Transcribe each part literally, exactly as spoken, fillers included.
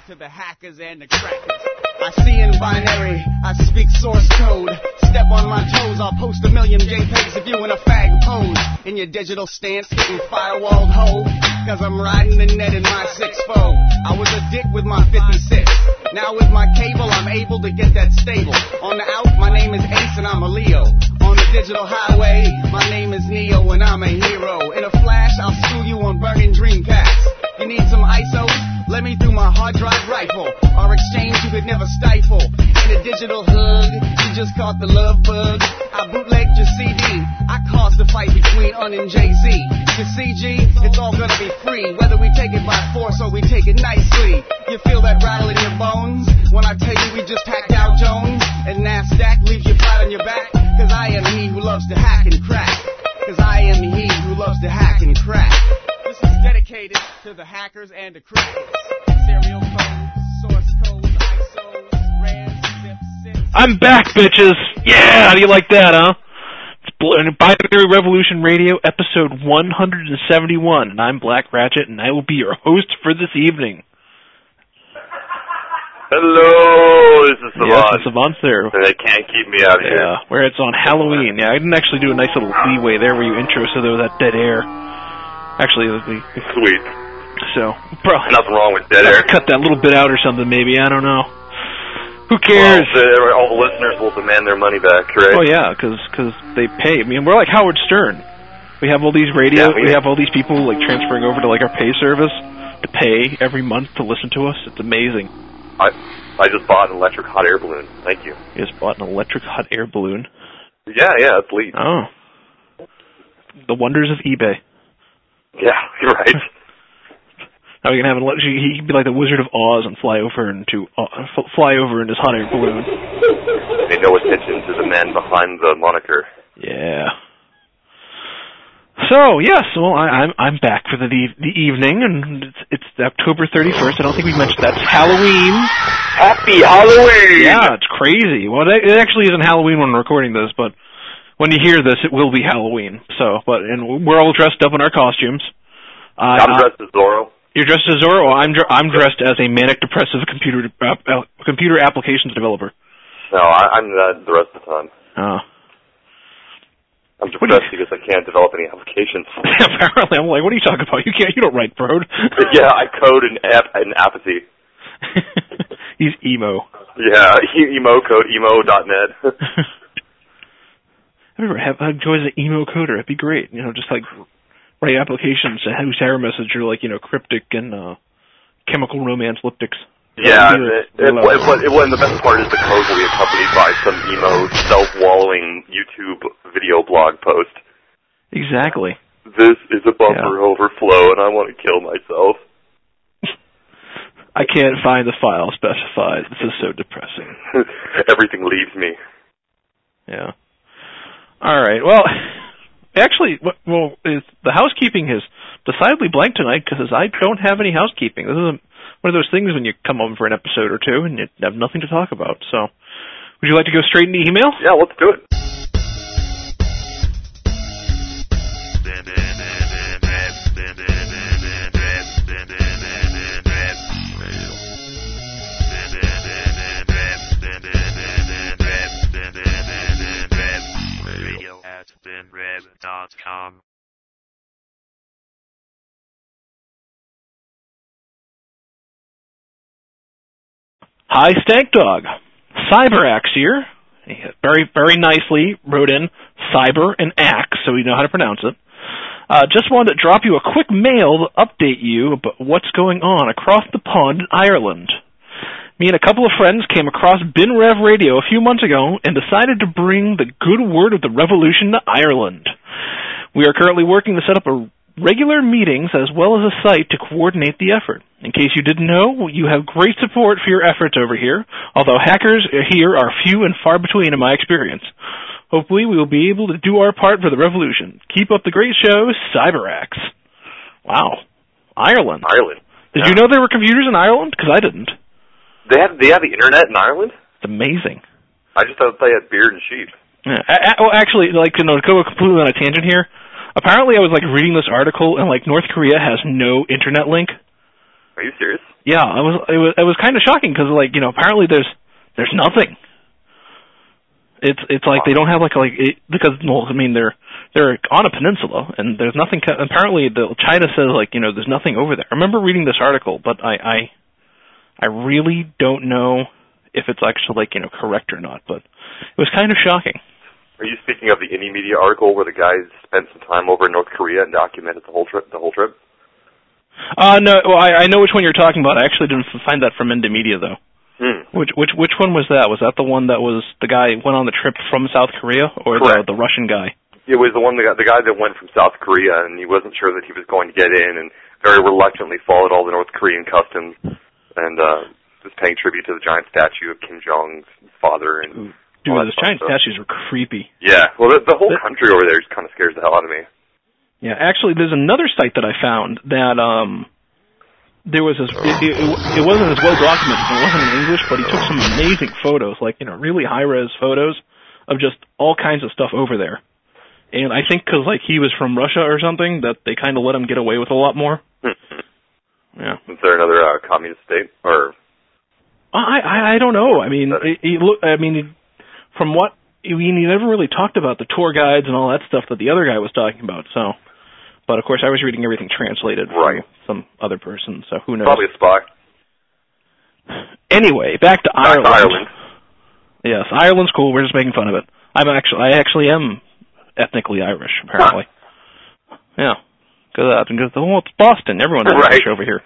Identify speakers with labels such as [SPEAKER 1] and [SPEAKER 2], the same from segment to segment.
[SPEAKER 1] to the hackers and the crackers. I see in binary, I speak source code. Step on my toes, I'll post a million JPEGs of you in a fag pose. In your digital stance, hitting firewalled hoe. Cause I'm riding the net in my six four. I was a dick with my fifty-six. Now with my cable, I'm able to get that stable. On the out, my name is Ace and I'm a Leo. On the digital highway, my name is Neo and I'm a hero. In a flash, I'll screw you on burning Dreamcast. You need some I S Os? Let me through my hard drive rifle. Our exchange you could never stifle. In a digital hug, you just caught the love bug. I bootlegged your C D. I caused the fight between Un and Jay-Z. Cause C G, it's all gonna be free. Whether we take it by force or we take it nicely. You feel that rattle in your bones when I tell you we just hacked Dow Jones and NASDAQ leaves you flat on your back. Cause I am he who loves to hack and crack. Cause I am he who loves to hack and crack. This is dedicated to the hackers and the crackers. Serial codes, source codes, I S Os, RAMs, zips, zips.
[SPEAKER 2] I'm back, bitches! Yeah! How do you like that, huh? It's Binary Revolution Radio, episode one seventy-one, and I'm Black Ratchet, and I will be your host for this evening.
[SPEAKER 3] Hello, this is Savant.
[SPEAKER 2] Yes, it's Savant there.
[SPEAKER 3] They can't keep me out of
[SPEAKER 2] yeah,
[SPEAKER 3] here.
[SPEAKER 2] Yeah, where it's on Halloween. Yeah, I didn't actually do a nice little leeway there where you intro so there was that dead air. Actually, it was the...
[SPEAKER 3] Sweet.
[SPEAKER 2] So, probably...
[SPEAKER 3] Nothing wrong with dead air.
[SPEAKER 2] Cut that little bit out or something, maybe. I don't know. Who cares?
[SPEAKER 3] Well, the, all the listeners will demand their money back, right?
[SPEAKER 2] Oh, yeah, because they pay. I mean, we're like Howard Stern. We have all these radio... Yeah, we, we have all these people, like, transferring over to, like, our pay service to pay every month to listen to us. It's amazing.
[SPEAKER 3] I I just bought an electric hot air balloon. Thank you.
[SPEAKER 2] You just bought an electric hot air balloon?
[SPEAKER 3] Yeah, yeah, it's lead.
[SPEAKER 2] Oh. The wonders of eBay.
[SPEAKER 3] Yeah, you're right.
[SPEAKER 2] Now we can have an electric... He can be like the Wizard of Oz and fly over into uh, fly over in his hot air balloon.
[SPEAKER 3] Pay no attention to the man behind the moniker.
[SPEAKER 2] Yeah. So yes, well, I, I'm I'm back for the the evening, and it's, it's October thirty-first. I don't think we mentioned that. It's Halloween.
[SPEAKER 3] Happy Halloween!
[SPEAKER 2] Yeah, it's crazy. Well, it actually isn't Halloween when we're recording this, but when you hear this, it will be Halloween. So, but and we're all dressed up in our costumes. Uh,
[SPEAKER 3] I'm dressed as Zorro.
[SPEAKER 2] You're dressed as Zorro. Well, I'm I'm dressed as a manic depressive computer uh, computer applications developer.
[SPEAKER 3] No, I, I'm that the rest of the time.
[SPEAKER 2] Oh.
[SPEAKER 3] I'm depressed because I can't develop any applications.
[SPEAKER 2] Apparently, I'm like, what are you talking about? You can't. You don't write code.
[SPEAKER 3] Yeah, I code in ap- in apathy.
[SPEAKER 2] He's emo.
[SPEAKER 3] Yeah, emo code emo dot net.
[SPEAKER 2] I remember have enjoyed as an emo coder. It'd be great. You know, just like write applications whose error message are like, you know, cryptic and uh, chemical romance liptics.
[SPEAKER 3] Yeah, it, it, it, it, it, and the best part is the code will be accompanied by some emo, self-wallowing YouTube video blog post.
[SPEAKER 2] Exactly.
[SPEAKER 3] This is a buffer
[SPEAKER 2] yeah.
[SPEAKER 3] overflow, and I want to kill myself.
[SPEAKER 2] I can't find the file specified. This is so depressing.
[SPEAKER 3] Everything leaves me.
[SPEAKER 2] Yeah. All right. Well, actually, well, is, the housekeeping is decidedly blank tonight because I don't have any housekeeping. This is a one of those things when you come on for an episode or two and you have nothing to talk about. So, would you like to go straight into email?
[SPEAKER 3] Yeah, let's do it.
[SPEAKER 4] Radio at ben rev dot com.
[SPEAKER 2] Hi, Stank Dog. CyberAxe here. He very, very nicely wrote in Cyber and Axe, so we know how to pronounce it. Uh, just wanted to drop you a quick mail to update you about what's going on across the pond in Ireland. Me and a couple of friends came across BinRev Radio a few months ago and decided to bring the good word of the revolution to Ireland. We are currently working to set up a regular meetings as well as a site to coordinate the effort. In case you didn't know, you have great support for your efforts over here, although hackers here are few and far between in my experience. Hopefully we will be able to do our part for the revolution. Keep up the great show, CyberAxe. Wow. Ireland.
[SPEAKER 3] Ireland.
[SPEAKER 2] Did
[SPEAKER 3] yeah.
[SPEAKER 2] you know there were computers in Ireland? Because I didn't.
[SPEAKER 3] They have they have the internet in Ireland?
[SPEAKER 2] It's amazing.
[SPEAKER 3] I just thought they had beard and sheep.
[SPEAKER 2] Yeah. I, I, well, actually, like, you know, to go completely on a tangent here, apparently I was, like, reading this article, and, like, North Korea has no internet link.
[SPEAKER 3] Are you serious?
[SPEAKER 2] yeah, it was it was it was kind of shocking because like you know apparently there's there's nothing. It's it's like they don't have like like it, because well I mean they're they're on a peninsula and there's nothing. Apparently the China says like you know there's nothing over there. I remember reading this article, but I I, I really don't know if it's actually like you know correct or not. But it was kind of shocking.
[SPEAKER 3] Are you speaking of the Indie Media article where the guys spent some time over in North Korea and documented the whole trip? The whole trip.
[SPEAKER 2] Uh no, well I, I know which one you're talking about. I actually didn't find that from Indie Media though. Hmm. Which which which one was that? Was that the one that was the guy went on the trip from South Korea, or the, the Russian guy?
[SPEAKER 3] It was the one the guy, the guy that went from South Korea, and he wasn't sure that he was going to get in, and very reluctantly followed all the North Korean customs, and uh, was paying tribute to the giant statue of Kim Jong's father. And
[SPEAKER 2] dude, those giant stuff. statues were creepy.
[SPEAKER 3] Yeah, well, the, the whole the, country over there just kind of scares the hell out of me.
[SPEAKER 2] Yeah, actually, there's another site that I found that um. There was a, it, it, it wasn't as well documented. It wasn't in English, but he took some amazing photos, like you know, really high res photos of just all kinds of stuff over there. And I think because like he was from Russia or something, that they kind of let him get away with a lot more. Yeah.
[SPEAKER 3] Is there another uh, communist state or?
[SPEAKER 2] I I, I don't know. I mean, it, it look. I mean, from what I mean, he never really talked about the tour guides and all that stuff that the other guy was talking about. So. But, of course, I was reading everything translated
[SPEAKER 3] right.
[SPEAKER 2] from some other person, so who knows.
[SPEAKER 3] Probably a spy.
[SPEAKER 2] Anyway, back to
[SPEAKER 3] back
[SPEAKER 2] Ireland.
[SPEAKER 3] To Ireland.
[SPEAKER 2] Yes, Ireland's cool. We're just making fun of it. I'm actually, I actually am ethnically Irish, apparently. Huh. Yeah. Because uh, because well, it's Boston. Everyone's
[SPEAKER 3] right.
[SPEAKER 2] Irish over here.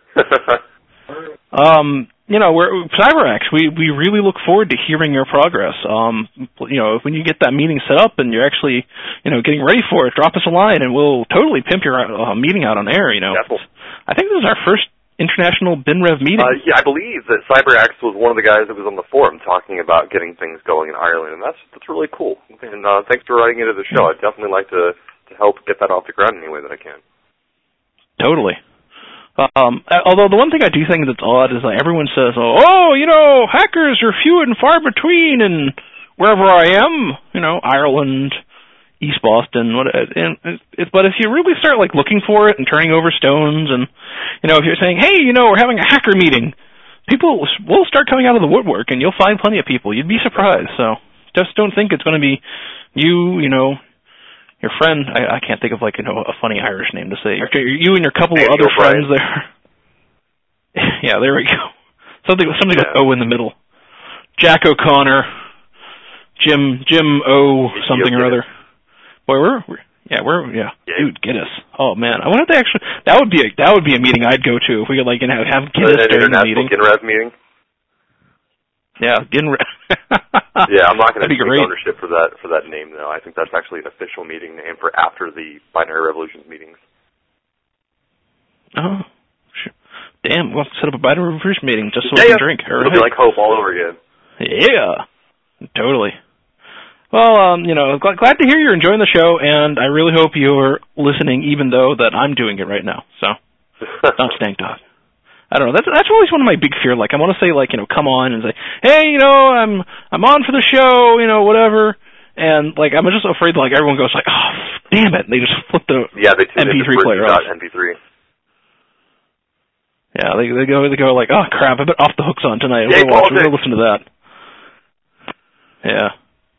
[SPEAKER 2] um, you know, we're CyberX. We we really look forward to hearing your progress. Um, you know, when you get that meeting set up and you're actually, you know, getting ready for it, drop us a line and we'll totally pimp your uh, meeting out on air. You know,
[SPEAKER 3] Definitely.
[SPEAKER 2] I think this is our first international BinRev meeting.
[SPEAKER 3] Uh, yeah, I believe that CyberX was one of the guys that was on the forum talking about getting things going in Ireland, and that's that's really cool. And uh, thanks for writing into the show. I'd definitely like to to help get that off the ground any way that I can.
[SPEAKER 2] Totally. Um, although the one thing I do think that's odd is like everyone says, oh, oh, you know, hackers are few and far between and wherever I am, you know, Ireland, East Boston, what, and it, but if you really start like looking for it and turning over stones and, you know, if you're saying, hey, you know, we're having a hacker meeting, people will start coming out of the woodwork and you'll find plenty of people. You'd be surprised. So just don't think it's going to be you, you know, your friend, I, I can't think of like, you know, a funny Irish name to say. You and your couple of other friends there. Yeah, there we go. Something something yeah. with O in the middle. Jack O'Connor, Jim Jim O something or other. Boy, we're, we're yeah we're yeah. yeah dude Guinness. Oh man, I wonder if they actually that would be a that would be a meeting I'd go to if we could like you know have Guinness
[SPEAKER 3] an
[SPEAKER 2] during the meeting.
[SPEAKER 3] International meeting.
[SPEAKER 2] Yeah, Ginrev.
[SPEAKER 3] Yeah, I'm not going to take ownership for that for that name though. I think that's actually an official meeting name for after the Binary Revolutions meetings.
[SPEAKER 2] Oh, sure. Damn, we'll have to set up a Binary Revolution meeting just so
[SPEAKER 3] yeah,
[SPEAKER 2] we
[SPEAKER 3] yeah.
[SPEAKER 2] can drink.
[SPEAKER 3] It'll be like Hope all over again.
[SPEAKER 2] Yeah, totally. Well, um, you know, glad, glad to hear you're enjoying the show, and I really hope you're listening, even though that I'm doing it right now. So, not Stank Dog. I don't know. That's that's always one of my big fears. Like, I want to say, like, you know, come on and say, hey, you know, I'm I'm on for the show, you know, whatever. And like, I'm just afraid, like, everyone goes like, oh, damn it, and they just flip the
[SPEAKER 3] yeah, they
[SPEAKER 2] M P three player off.
[SPEAKER 3] M P three.
[SPEAKER 2] Yeah, they they go they go like, oh crap, I bet Off the Hook's on tonight.
[SPEAKER 3] Yeah,
[SPEAKER 2] we're gonna watch, we're gonna listen to that. Yeah.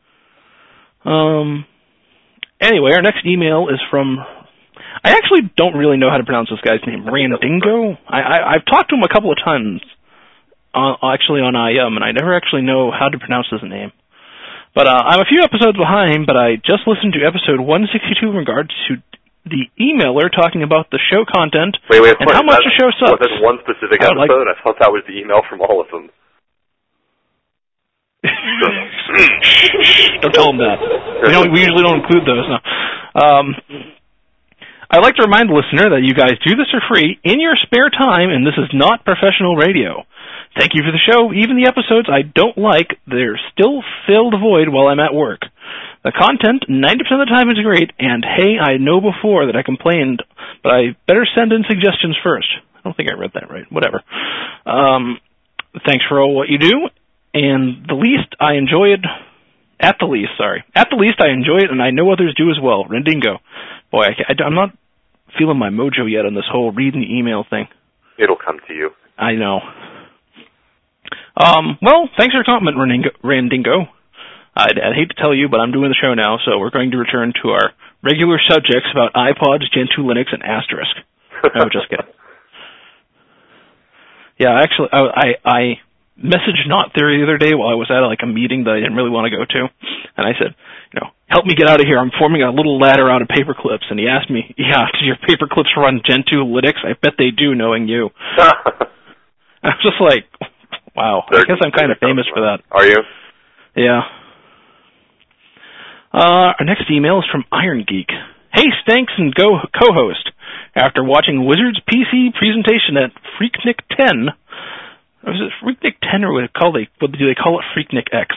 [SPEAKER 2] Um. Anyway, our next email is from. I actually don't really know how to pronounce this guy's name. Randingo? I, I, I've talked to him a couple of times, on, actually on I M, and I never actually know how to pronounce his name. But uh, I'm a few episodes behind, but I just listened to episode one sixty-two in regards to the emailer talking about the show content
[SPEAKER 3] wait, wait,
[SPEAKER 2] and
[SPEAKER 3] wait,
[SPEAKER 2] how much the show sucks.
[SPEAKER 3] Was that one specific episode? Like, I thought that was the email from all of them.
[SPEAKER 2] Don't tell him that. We, don't, we usually don't include those. No. Um... I'd like to remind the listener that you guys do this for free in your spare time, and this is not professional radio. Thank you for the show. Even the episodes I don't like, they're still fill the void while I'm at work. The content, ninety percent of the time, is great, and hey, I know before that I complained, but I better send in suggestions first. I don't think I read that right. Whatever. Um, thanks for all what you do, and the least I enjoy it... At the least, sorry. At the least, I enjoy it, and I know others do as well. Rendingo. Boy, I, I, I'm not feeling my mojo yet on this whole reading the email thing.
[SPEAKER 3] It'll come to you.
[SPEAKER 2] I know. Um, well, thanks for your comment, Randingo. Randingo. I'd, I'd hate to tell you, but I'm doing the show now, so we're going to return to our regular subjects about iPods, Gentoo Linux, and Asterisk. No, just kidding. Yeah, actually, I, I, I messaged Not Theory the other day while I was at like a meeting that I didn't really want to go to, and I said, you know, help me get out of here. I'm forming a little ladder out of paper clips, and he asked me, yeah, do your paper clips run Gentoo Linux? I bet they do, knowing you. I was just like, wow, I guess I'm kind of famous for that.
[SPEAKER 3] Are you?
[SPEAKER 2] Yeah. Uh, our next email is from Iron Geek. Hey, Stanks and Go co-host. After watching Wizards P C presentation at Freaknik ten, was it Freaknik ten or what, it call they, what do they call it, Freaknik X?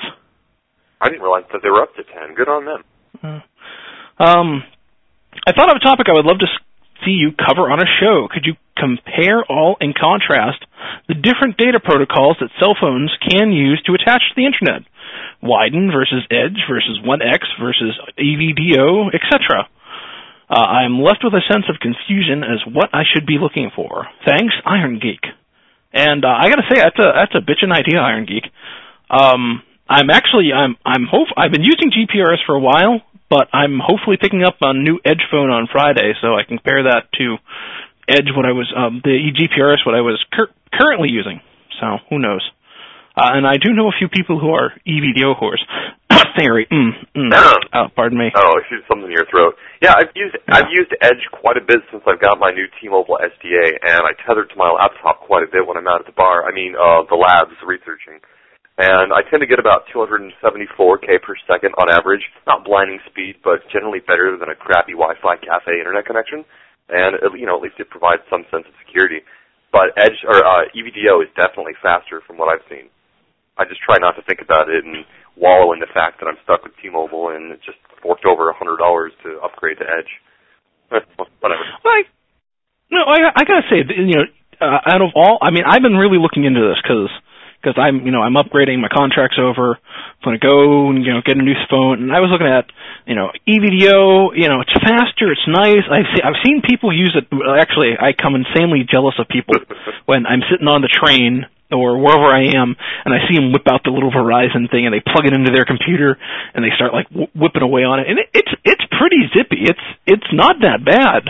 [SPEAKER 3] I didn't realize that they were up to ten. Good on them.
[SPEAKER 2] Uh, um, I thought of a topic I would love to see you cover on a show. Could you compare all and contrast the different data protocols that cell phones can use to attach to the Internet? Widen versus Edge versus one X versus E V D O, et cetera. Uh, I'm left with a sense of confusion as what I should be looking for. Thanks, Iron Geek. And uh, I got to say, that's a that's a bitchin' idea, Iron Geek. Um, I'm actually I'm I'm hope I've been using G P R S for a while, but I'm hopefully picking up a new Edge phone on Friday, so I can compare that to Edge, what I was um, the G P R S, what I was cur- currently using. So who knows? Uh, and I do know a few people who are E V D O whores. Theory. Mm, mm. Oh, pardon me.
[SPEAKER 3] Oh, shoot something in your throat. Yeah, I've used yeah. I've used Edge quite a bit since I've got my new T-Mobile S D A, and I tether to my laptop quite a bit when I'm out at the bar. I mean, uh, the labs researching. And I tend to get about two seventy-four K per second on average. Not blinding speed, but generally better than a crappy Wi-Fi cafe internet connection. And, you know, at least it provides some sense of security. But Edge, or uh, E V D O is definitely faster from what I've seen. I just try not to think about it and wallow in the fact that I'm stuck with T-Mobile and it just forked over one hundred dollars to upgrade to Edge. Whatever.
[SPEAKER 2] Well, I, no, I, I gotta say, you know, uh, out of all, I mean, I've been really looking into this because because I'm, you know, I'm upgrading, my contract's over, I'm going to go and, you know, get a new phone, and I was looking at, you know, E V D O, you know, it's faster, it's nice, I've, see, I've seen people use it. Actually, I come insanely jealous of people when I'm sitting on the train or wherever I am, and I see them whip out the little Verizon thing, and they plug it into their computer, and they start, like, wh- whipping away on it, and it, it's it's pretty zippy. It's it's not that bad.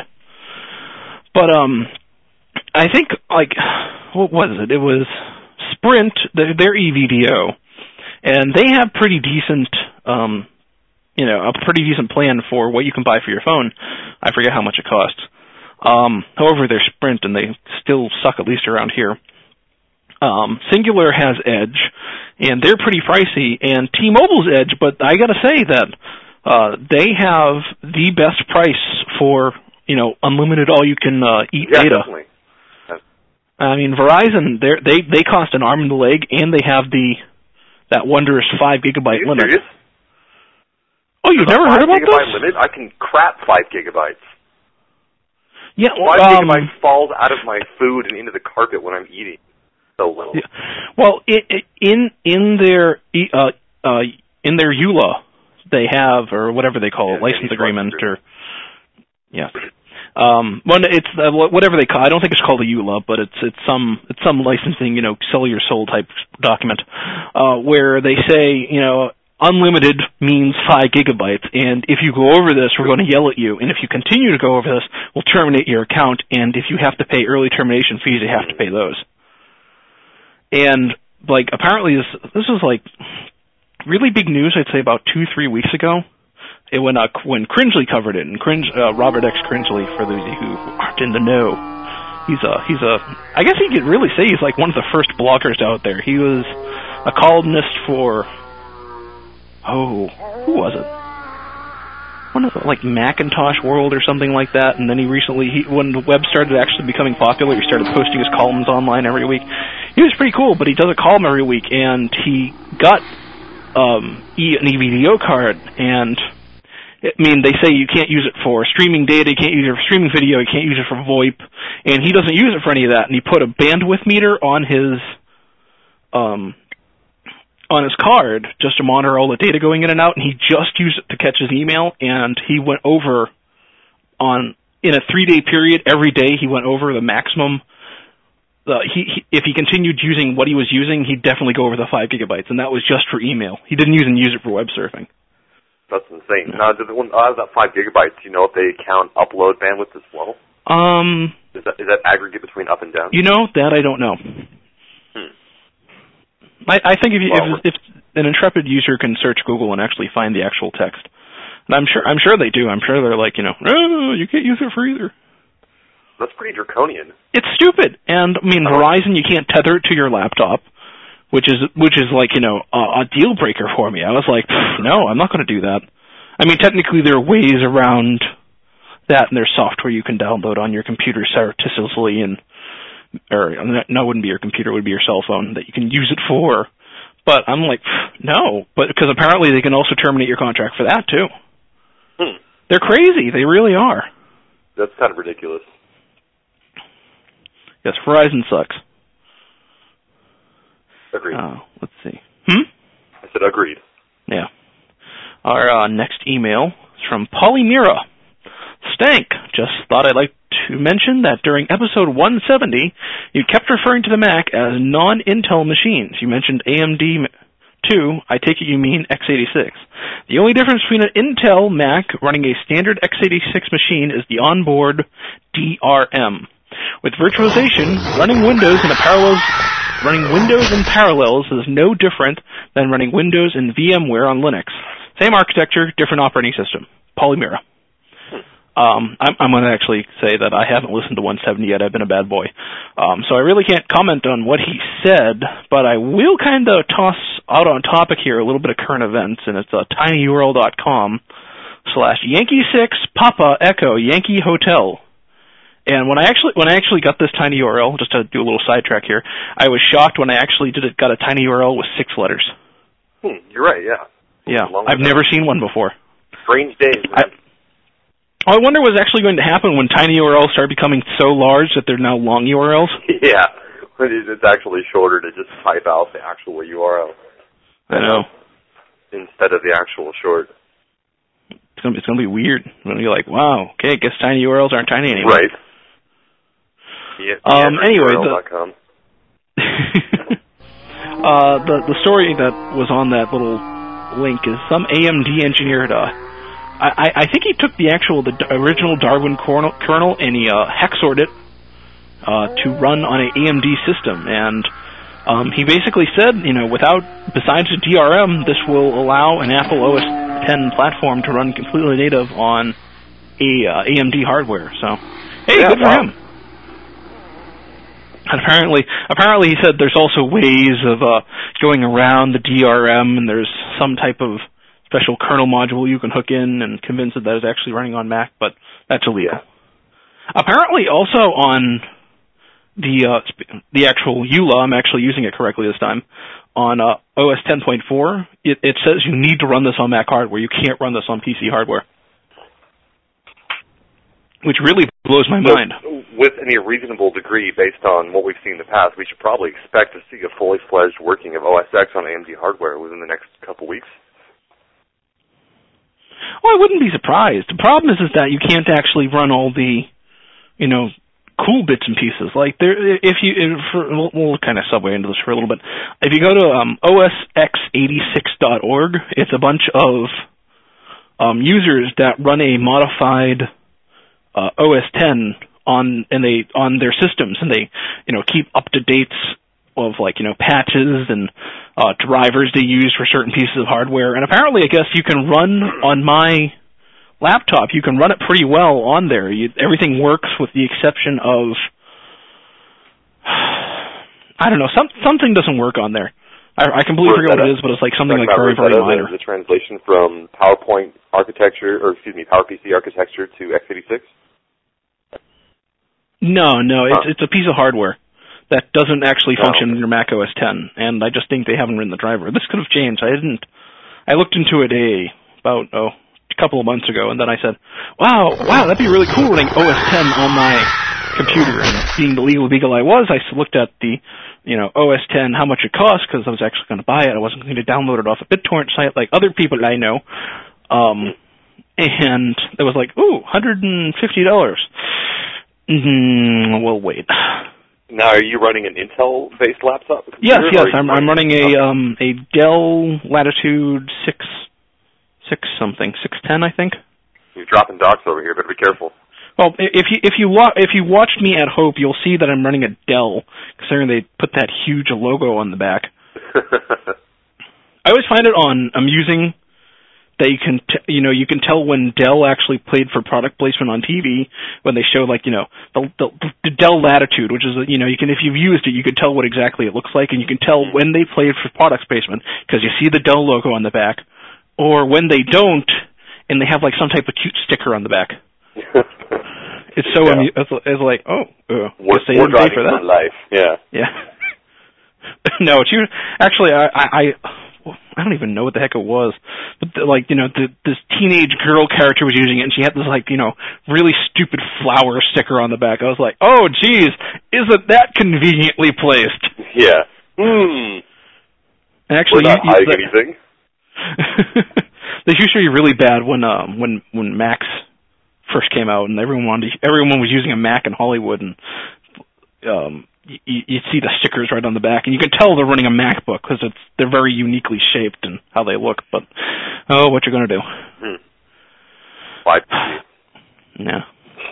[SPEAKER 2] But, um, I think, like, what was it? It was Sprint, their E V D O, and they have pretty decent, um, you know, a pretty decent plan for what you can buy for your phone. I forget how much it costs. Um, however, they're Sprint, and they still suck, at least around here. Um, Singular has Edge, and they're pretty pricey, and T-Mobile's Edge, but I gotta say that uh, they have the best price for, you know, unlimited all-you-can-eat
[SPEAKER 3] yeah,
[SPEAKER 2] data.
[SPEAKER 3] Definitely.
[SPEAKER 2] I mean, Verizon, they they cost an arm and a leg, and they have the that wondrous five gigabyte
[SPEAKER 3] Are you
[SPEAKER 2] limit.
[SPEAKER 3] Serious?
[SPEAKER 2] Oh, you've
[SPEAKER 3] There's
[SPEAKER 2] never heard about
[SPEAKER 3] gigabyte
[SPEAKER 2] this?
[SPEAKER 3] Limit? I can crap five gigabytes.
[SPEAKER 2] Yeah,
[SPEAKER 3] Five
[SPEAKER 2] um,
[SPEAKER 3] gigabytes falls out of my food and into the carpet when I'm eating. So little.
[SPEAKER 2] Yeah. Well, it, it, in in their uh, uh, in their E U L A, they have, or whatever they call it,
[SPEAKER 3] yeah,
[SPEAKER 2] license agreement, or yeah. Um, well, it's uh, whatever they call. I don't think it's called a E U L A, but it's it's some it's some licensing, you know, sell your soul type document, uh, where they say, you know, unlimited means five gigabytes, and if you go over this, we're going to yell at you, and if you continue to go over this, we'll terminate your account, and if you have to pay early termination fees, you have to pay those. And, like, apparently this, this was, like, really big news, I'd say, about two, three weeks ago. It when, uh, when Cringely covered it, and Cringe, uh, Robert X. Cringely, for those of you who aren't in the know, he's a, he's a, I guess you could really say he's, like, one of the first bloggers out there. He was a columnist for, oh, who was it? One of the, like, Macintosh World or something like that, and then he recently, he, when the web started actually becoming popular, he started posting his columns online every week. He was pretty cool, but he does a column every week, and he got um, e- an E V D O card, and I mean, they say you can't use it for streaming data, you can't use it for streaming video, you can't use it for VoIP, and he doesn't use it for any of that, and he put a bandwidth meter on his um, on his card just to monitor all the data going in and out, and he just used it to catch his email, and he went over on, in a three-day period, every day he went over the maximum uh, he, he if he continued using what he was using, he'd definitely go over the five gigabytes, and that was just for email. He didn't even use it for web surfing.
[SPEAKER 3] That's insane. Now, do the, when, out of that five gigabytes, do you know if they count upload bandwidth as well?
[SPEAKER 2] Um,
[SPEAKER 3] is that is that aggregate between up and down?
[SPEAKER 2] You know, that I don't know.
[SPEAKER 3] Hmm.
[SPEAKER 2] I, I think if, you,
[SPEAKER 3] well,
[SPEAKER 2] if if an intrepid user can search Google and actually find the actual text, and I'm sure I'm sure they do. I'm sure they're like, you know, oh, you can't use it for either.
[SPEAKER 3] That's pretty draconian.
[SPEAKER 2] It's stupid. And I mean, Verizon, you can't tether it to your laptop, which is which is like, you know, a, a deal breaker for me. I was like, no, I'm not going to do that. I mean, technically there are ways around that, and there's software you can download on your computer surreptitiously, and or no, it wouldn't be your computer, it would be your cell phone that you can use it for. But I'm like, no, but because apparently they can also terminate your contract for that too.
[SPEAKER 3] Hmm.
[SPEAKER 2] They're crazy. They really are.
[SPEAKER 3] That's kind of ridiculous.
[SPEAKER 2] Yes, Verizon sucks.
[SPEAKER 3] Agreed.
[SPEAKER 2] Uh, let's see. Hmm?
[SPEAKER 3] I said agreed.
[SPEAKER 2] Yeah. Our uh, next email is from Polymira. Stank, just thought I'd like to mention that during episode one seventy, you kept referring to the Mac as non-Intel machines. You mentioned A M D two. I take it you mean x eighty-six. The only difference between an Intel Mac running a standard x eighty-six machine is the onboard D R M. With virtualization, running Windows in a parallels running Windows in Parallels is no different than running Windows in VMware on Linux. Same architecture, different operating system. Polymira. Um, I'm, I'm going to actually say that I haven't listened to one seventy yet. I've been a bad boy. Um, so I really can't comment on what he said, but I will kind of toss out on topic here a little bit of current events, and it's uh, tinyurl.com slash Yankee six Papa Echo Yankee Hotel. And when I actually when I actually got this tiny U R L, just to do a little sidetrack here, I was shocked when I actually did it. Got a tiny U R L with six letters.
[SPEAKER 3] Hmm, you're right. Yeah.
[SPEAKER 2] Yeah, I've never seen one before.
[SPEAKER 3] Strange days. Man.
[SPEAKER 2] I, I wonder what's actually going to happen when tiny U R Ls start becoming so large that they're now long U R Ls.
[SPEAKER 3] Yeah, it's actually shorter to just type out the actual U R L.
[SPEAKER 2] I know.
[SPEAKER 3] Instead of the actual short.
[SPEAKER 2] It's gonna be, it's gonna be weird. When you're like, wow, okay, I guess tiny U R Ls aren't tiny anymore.
[SPEAKER 3] Right. Yeah,
[SPEAKER 2] um, anyway, the, uh, the the story that was on that little link is some A M D engineer. Uh, I I think he took the actual the original Darwin kernel, kernel and he uh, hexorted it uh, to run on an A M D system, and um, he basically said, you know, without besides the D R M, this will allow an Apple O S ten platform to run completely native on a uh, A M D hardware. So, hey,
[SPEAKER 3] yeah,
[SPEAKER 2] good for
[SPEAKER 3] wow.
[SPEAKER 2] him. And apparently, apparently he said there's also ways of uh, going around the D R M, and there's some type of special kernel module you can hook in and convince it that it's actually running on Mac, but that's illegal. Yeah. Apparently, also on the uh, the actual E U L A, I'm actually using it correctly this time, on uh, O S ten point four, it, it says you need to run this on Mac hardware. You can't run this on P C hardware. Which really blows my
[SPEAKER 3] so,
[SPEAKER 2] mind.
[SPEAKER 3] With any reasonable degree, based on what we've seen in the past, we should probably expect to see a fully fledged working of O S X on A M D hardware within the next couple weeks.
[SPEAKER 2] Well, I wouldn't be surprised. The problem is, is that you can't actually run all the, you know, cool bits and pieces. Like there, if you, if, for, we'll, we'll kind of segue into this for a little bit. If you go to um, O S X eighty-six dot org, it's a bunch of um, users that run a modified Uh, O S ten on and they on their systems, and they, you know, keep up to dates of, like, you know, patches and uh, drivers they use for certain pieces of hardware. And apparently, I guess you can run on my laptop. You can run it pretty well on there. You, everything works with the exception of I don't know, some something doesn't work on there. I, I completely forget what it is, but it's like something like very very minor.
[SPEAKER 3] The translation from PowerPoint architecture, or excuse me, PowerPC architecture to x eighty-six.
[SPEAKER 2] No, no, it's huh. it's a piece of hardware that doesn't actually function
[SPEAKER 3] oh, okay.
[SPEAKER 2] in your Mac O S ten, and I just think they haven't written the driver. This could have changed. I didn't. I looked into it a about oh a couple of months ago, and then I said, "Wow, wow, that'd be really cool running O S ten on my computer." And being the legal beagle I was, I looked at the you know O S ten, how much it cost, because I was actually going to buy it. I wasn't going to download it off a BitTorrent site like other people I know. Um, and it was like, ooh, one hundred fifty dollars. Mm-hmm, well, wait.
[SPEAKER 3] Now, are you running an Intel-based laptop?
[SPEAKER 2] Yes, yes. I'm, I'm running a um, a Dell Latitude six six something six ten, I think.
[SPEAKER 3] You're dropping dots over here. Better be careful.
[SPEAKER 2] Well, if you if you wa- if you watched me at Hope, you'll see that I'm running a Dell, considering they put that huge logo on the back. I always find it on amusing that you can t- you know you can tell when Dell actually played for product placement on T V when they show, like, you know the, the, the Dell Latitude, which is, you know you can, if you've used it, you can tell what exactly it looks like, and you can tell when they played for product placement because you see the Dell logo on the back, or when they don't and they have like some type of cute sticker on the back. It's so yeah. amu- it's, it's like, oh, uh,
[SPEAKER 3] we're,
[SPEAKER 2] guess they
[SPEAKER 3] we're
[SPEAKER 2] didn't pay for that.
[SPEAKER 3] Life, yeah,
[SPEAKER 2] yeah. No, it's you. Actually, I, I, I, I don't even know what the heck it was, but the, like, you know, the, this teenage girl character was using it, and she had this, like, you know, really stupid flower sticker on the back. I was like, oh, geez, isn't that conveniently placed?
[SPEAKER 3] Yeah. Hmm.
[SPEAKER 2] Actually,
[SPEAKER 3] we're not
[SPEAKER 2] you,
[SPEAKER 3] hiding
[SPEAKER 2] you,
[SPEAKER 3] anything.
[SPEAKER 2] They used to be really bad when, um, when, when Macs first came out, and everyone wanted to, everyone was using a Mac in Hollywood, and um. You, you'd see the stickers right on the back, and you can tell they're running a MacBook because it's they're very uniquely shaped and how they look. But oh, what you're gonna do?
[SPEAKER 3] Hmm. Why?
[SPEAKER 2] Yeah.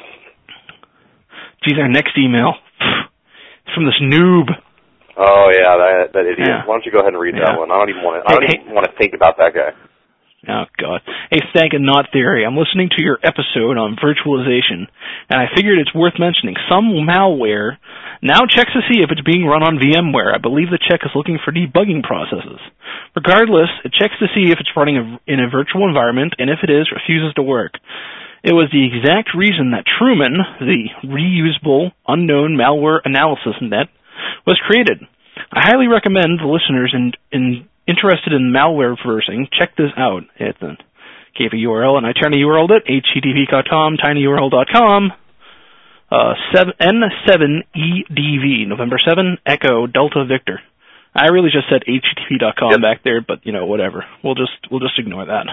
[SPEAKER 2] Geez, our next email is from this noob.
[SPEAKER 3] Oh yeah, that that idiot.
[SPEAKER 2] Yeah.
[SPEAKER 3] Why don't you go ahead and read
[SPEAKER 2] yeah.
[SPEAKER 3] that one? I don't even want to. I don't
[SPEAKER 2] hey,
[SPEAKER 3] even want to think about that guy.
[SPEAKER 2] Oh, God. Hey, Stank and Not Theory, I'm listening to your episode on virtualization, and I figured it's worth mentioning. Some malware now checks to see if it's being run on VMware. I believe the check is looking for debugging processes. Regardless, it checks to see if it's running a, in a virtual environment, and if it is, refuses to work. It was the exact reason that Truman, the reusable unknown malware analysis net, was created. I highly recommend the listeners in, in interested in malware versing, check this out. It's a gave a U R L, and I turned a U R L it, H T T P dot com, tinyurl dot com, uh, N seven E D V, November seven, Echo, Delta, Victor. I really just said H T T P dot com yep. back there, but, you know, whatever. We'll just we'll just ignore that.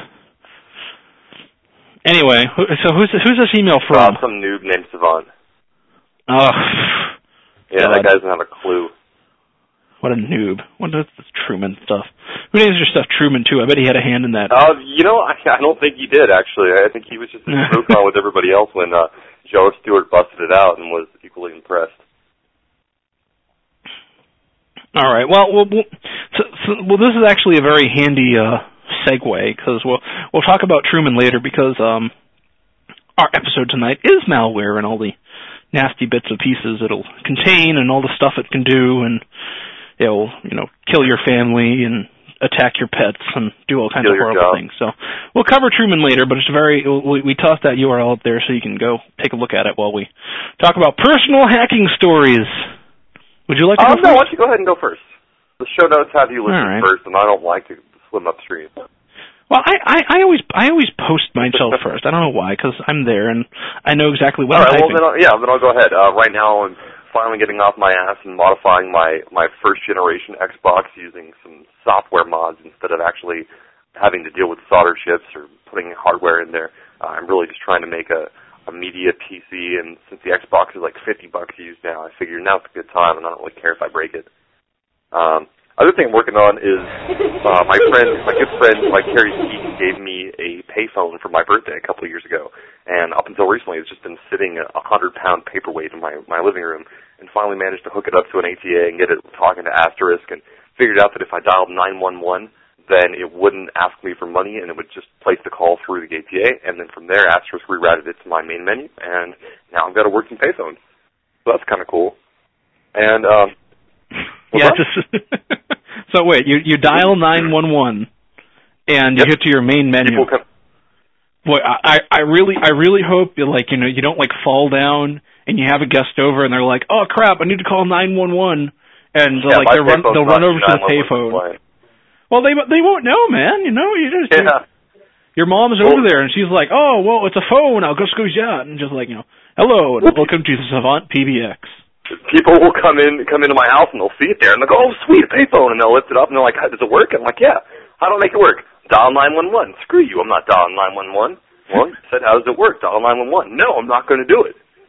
[SPEAKER 2] Anyway, so who's who's this email from?
[SPEAKER 3] Uh, some noob named Savant.
[SPEAKER 2] Oh,
[SPEAKER 3] yeah, God. That guy doesn't have a clue.
[SPEAKER 2] What a noob. What is this Truman stuff? Who names your stuff Truman, too? I bet he had a hand in that.
[SPEAKER 3] Uh, you know, I, I don't think he did, actually. I think he was just in smoke on with everybody else when uh, Joe Stewart busted it out and was equally impressed.
[SPEAKER 2] All right. Well, we'll, we'll, so, so, well this is actually a very handy uh, segue, because we'll, we'll talk about Truman later, because um, our episode tonight is malware and all the nasty bits and pieces it'll contain and all the stuff it can do, and it'll, you know, kill your family and attack your pets and do all kinds
[SPEAKER 3] kill
[SPEAKER 2] of horrible things. So we'll cover Truman later, but it's very, we, we tossed that U R L up there so you can go take a look at it while we talk about personal hacking stories. Would you like to
[SPEAKER 3] um,
[SPEAKER 2] go
[SPEAKER 3] no,
[SPEAKER 2] first?
[SPEAKER 3] why don't you go ahead and go first? The show notes have you listen
[SPEAKER 2] right.
[SPEAKER 3] first, and I don't like to swim upstream.
[SPEAKER 2] Well, I, I, I always I always post myself first. I don't know why, because I'm there and I know exactly what
[SPEAKER 3] All
[SPEAKER 2] I'm
[SPEAKER 3] right,
[SPEAKER 2] typing.
[SPEAKER 3] well, then I'll, yeah, then I'll go ahead. Uh, right now I'm finally getting off my ass and modifying my, my first-generation Xbox using some software mods instead of actually having to deal with solder chips or putting hardware in there. Uh, I'm really just trying to make a, a media P C, and since the Xbox is like fifty bucks used now, I figure now's a good time, and I don't really care if I break it. Um, other thing I'm working on is uh, my friend, my good friend, like Carrie Keaton, gave me a payphone for my birthday a couple of years ago, and up until recently, it's just been sitting a hundred-pound paperweight in my my living room, and finally managed to hook it up to an A T A and get it talking to Asterisk, and figured out that if I dialed nine one one, then it wouldn't ask me for money, and it would just place the call through the A T A, and then from there, Asterisk rerouted it to my main menu, and now I've got a working payphone. So that's kind of cool. And um,
[SPEAKER 2] yeah, just so wait, you you dial nine one one, and you
[SPEAKER 3] yep.
[SPEAKER 2] get to your main menu.
[SPEAKER 3] Come-
[SPEAKER 2] Boy, I I really I really hope you like you know you don't like fall down and you have a guest over and they're like, oh crap, I need to call nine one one, and they'll
[SPEAKER 3] yeah,
[SPEAKER 2] like they'll run they'll run over to the payphone. Well, they they won't know, man. You know, you just
[SPEAKER 3] yeah.
[SPEAKER 2] your mom's
[SPEAKER 3] well,
[SPEAKER 2] over there and she's like, oh well, it's a phone. I'll go squeeze out and just like you know, hello and welcome to the Savant P B X.
[SPEAKER 3] People will come in, come into my house, and they'll see it there, and they'll go, "Oh, sweet, a payphone!" And they'll lift it up, and they're like, "Does it work?" I'm like, "Yeah." How do I make it work? Dial nine one one. Screw you! I'm not dialing nine one one. Well, you said, "How does it work?" Dial nine one one. No, I'm not going to do it.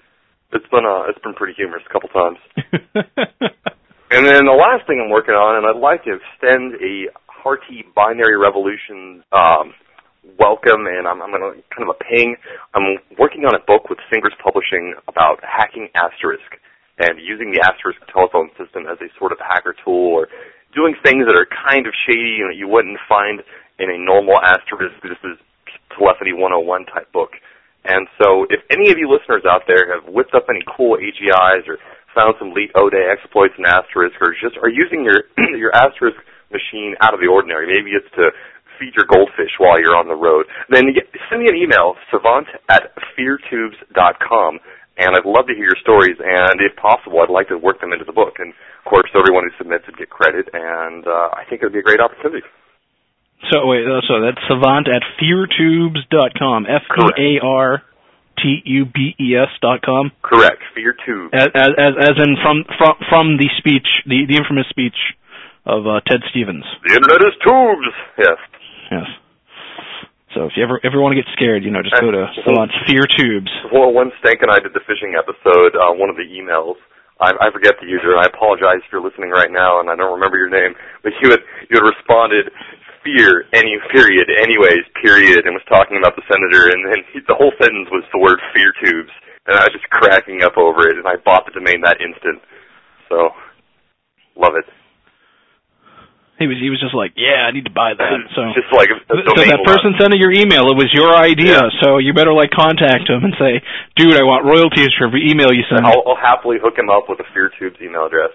[SPEAKER 3] It's been uh, it's been pretty humorous a couple times. And then the last thing I'm working on, and I'd like to extend a hearty Binary Revolution um, welcome, and I'm, I'm going to kind of a ping. I'm working on a book with Fingers Publishing about hacking Asterisk and using the Asterisk telephone system as a sort of hacker tool, or doing things that are kind of shady and that you wouldn't find in a normal Asterisk. This is Telephony one oh one type book. And so if any of you listeners out there have whipped up any cool A G Is or found some Leet O'Day exploits in Asterisk, or just are using your your Asterisk machine out of the ordinary, maybe it's to feed your goldfish while you're on the road, then get, send me an email, savant at feartubes dot com, and I'd love to hear your stories, and if possible, I'd like to work them into the book. And, of course, everyone who submits would get credit, and uh, I think it would be a great opportunity.
[SPEAKER 2] So, wait, so that's savant at feartubes dot com, F E A R T U B E S dot com.
[SPEAKER 3] Correct, FearTubes.
[SPEAKER 2] As, as, as in from, from, from the speech, the, the infamous speech of uh, Ted Stevens.
[SPEAKER 3] The Internet is tubes, yes.
[SPEAKER 2] Yes. So if you ever ever want to get scared, you know, just go to Savant FearTubes.
[SPEAKER 3] Well, when Stank and I did the phishing episode, uh, one of the emails, I, I forget the user, and I apologize if you're listening right now, and I don't remember your name, but you had you had responded, fear, any period, anyways, period, and was talking about the senator, and then he, the whole sentence was the word FearTubes, and I was just cracking up over it, and I bought the domain that instant. So, love it.
[SPEAKER 2] He was he was just like, yeah, I need to buy that. So,
[SPEAKER 3] just like a, a
[SPEAKER 2] so that person sending your email, it was your idea. Yeah. So you better like contact him and say, dude, I want royalties for every email you send.
[SPEAKER 3] I'll, I'll happily hook him up with a FearTubes email address.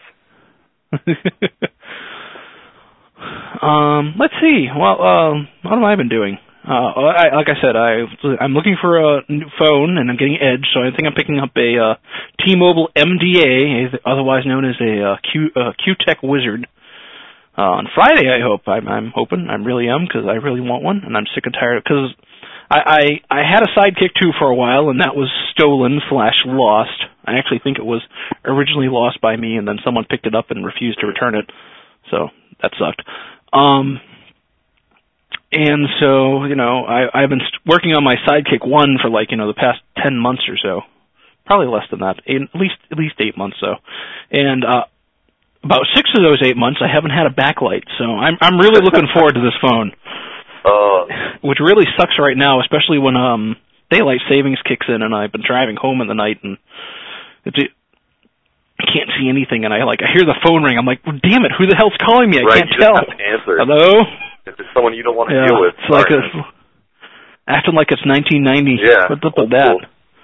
[SPEAKER 2] um, let's see. Well, uh, what have I been doing? Uh, I, like I said, I I'm looking for a new phone, and I'm getting Edge. So I think I'm picking up a uh, T-Mobile M D A, otherwise known as a uh, Q uh, Q-Tech Wizard. Uh, on Friday, I hope. I'm, I'm hoping. I really am, because I really want one, and I'm sick and tired. Because I, I, I had a Sidekick two for a while, and that was stolen slash lost. I actually think it was originally lost by me, and then someone picked it up and refused to return it. So that sucked. Um, and so, you know, I, I've been st- working on my Sidekick one for, like, you know, the past ten months or so. Probably less than that. Eight, at least at least eight months, so. And, uh, about six of those eight months, I haven't had a backlight, so I'm I'm really looking forward to this phone.
[SPEAKER 3] Uh,
[SPEAKER 2] Which really sucks right now, especially when um daylight savings kicks in, and I've been driving home in the night, and it's, it, I can't see anything, and I like I hear the phone ring. I'm like, well, damn it, who the hell's calling me? I
[SPEAKER 3] right,
[SPEAKER 2] can't
[SPEAKER 3] you
[SPEAKER 2] tell.
[SPEAKER 3] Just have to answer.
[SPEAKER 2] Hello?
[SPEAKER 3] If it's someone you don't want to
[SPEAKER 2] yeah,
[SPEAKER 3] deal with,
[SPEAKER 2] it's like a, acting like it's nineteen ninety.
[SPEAKER 3] Yeah,
[SPEAKER 2] what's up with that?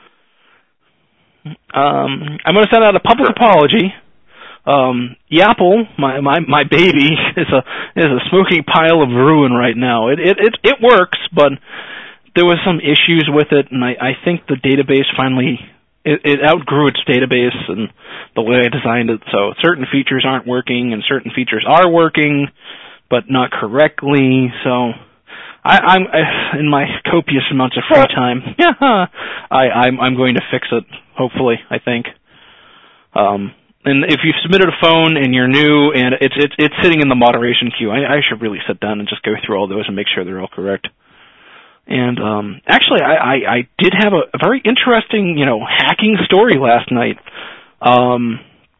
[SPEAKER 2] Cool. Um, I'm going to send out a public apology. Um, Yapple, my, my, my baby, is a, is a smoking pile of ruin right now. It, it, it, it works, but there was some issues with it, and I, I think the database finally, it, it outgrew its database and the way I designed it, so certain features aren't working, and certain features are working, but not correctly, so I, I'm, I, in my copious amounts of free time, yeah, I, I'm, I'm going to fix it, hopefully, I think. Um, And if you've submitted a phone and you're new and it's it's it's sitting in the moderation queue, I, I should really sit down and just go through all those and make sure they're all correct. And um, actually, I, I, I did have a, a very interesting, you know, hacking story last night. Um,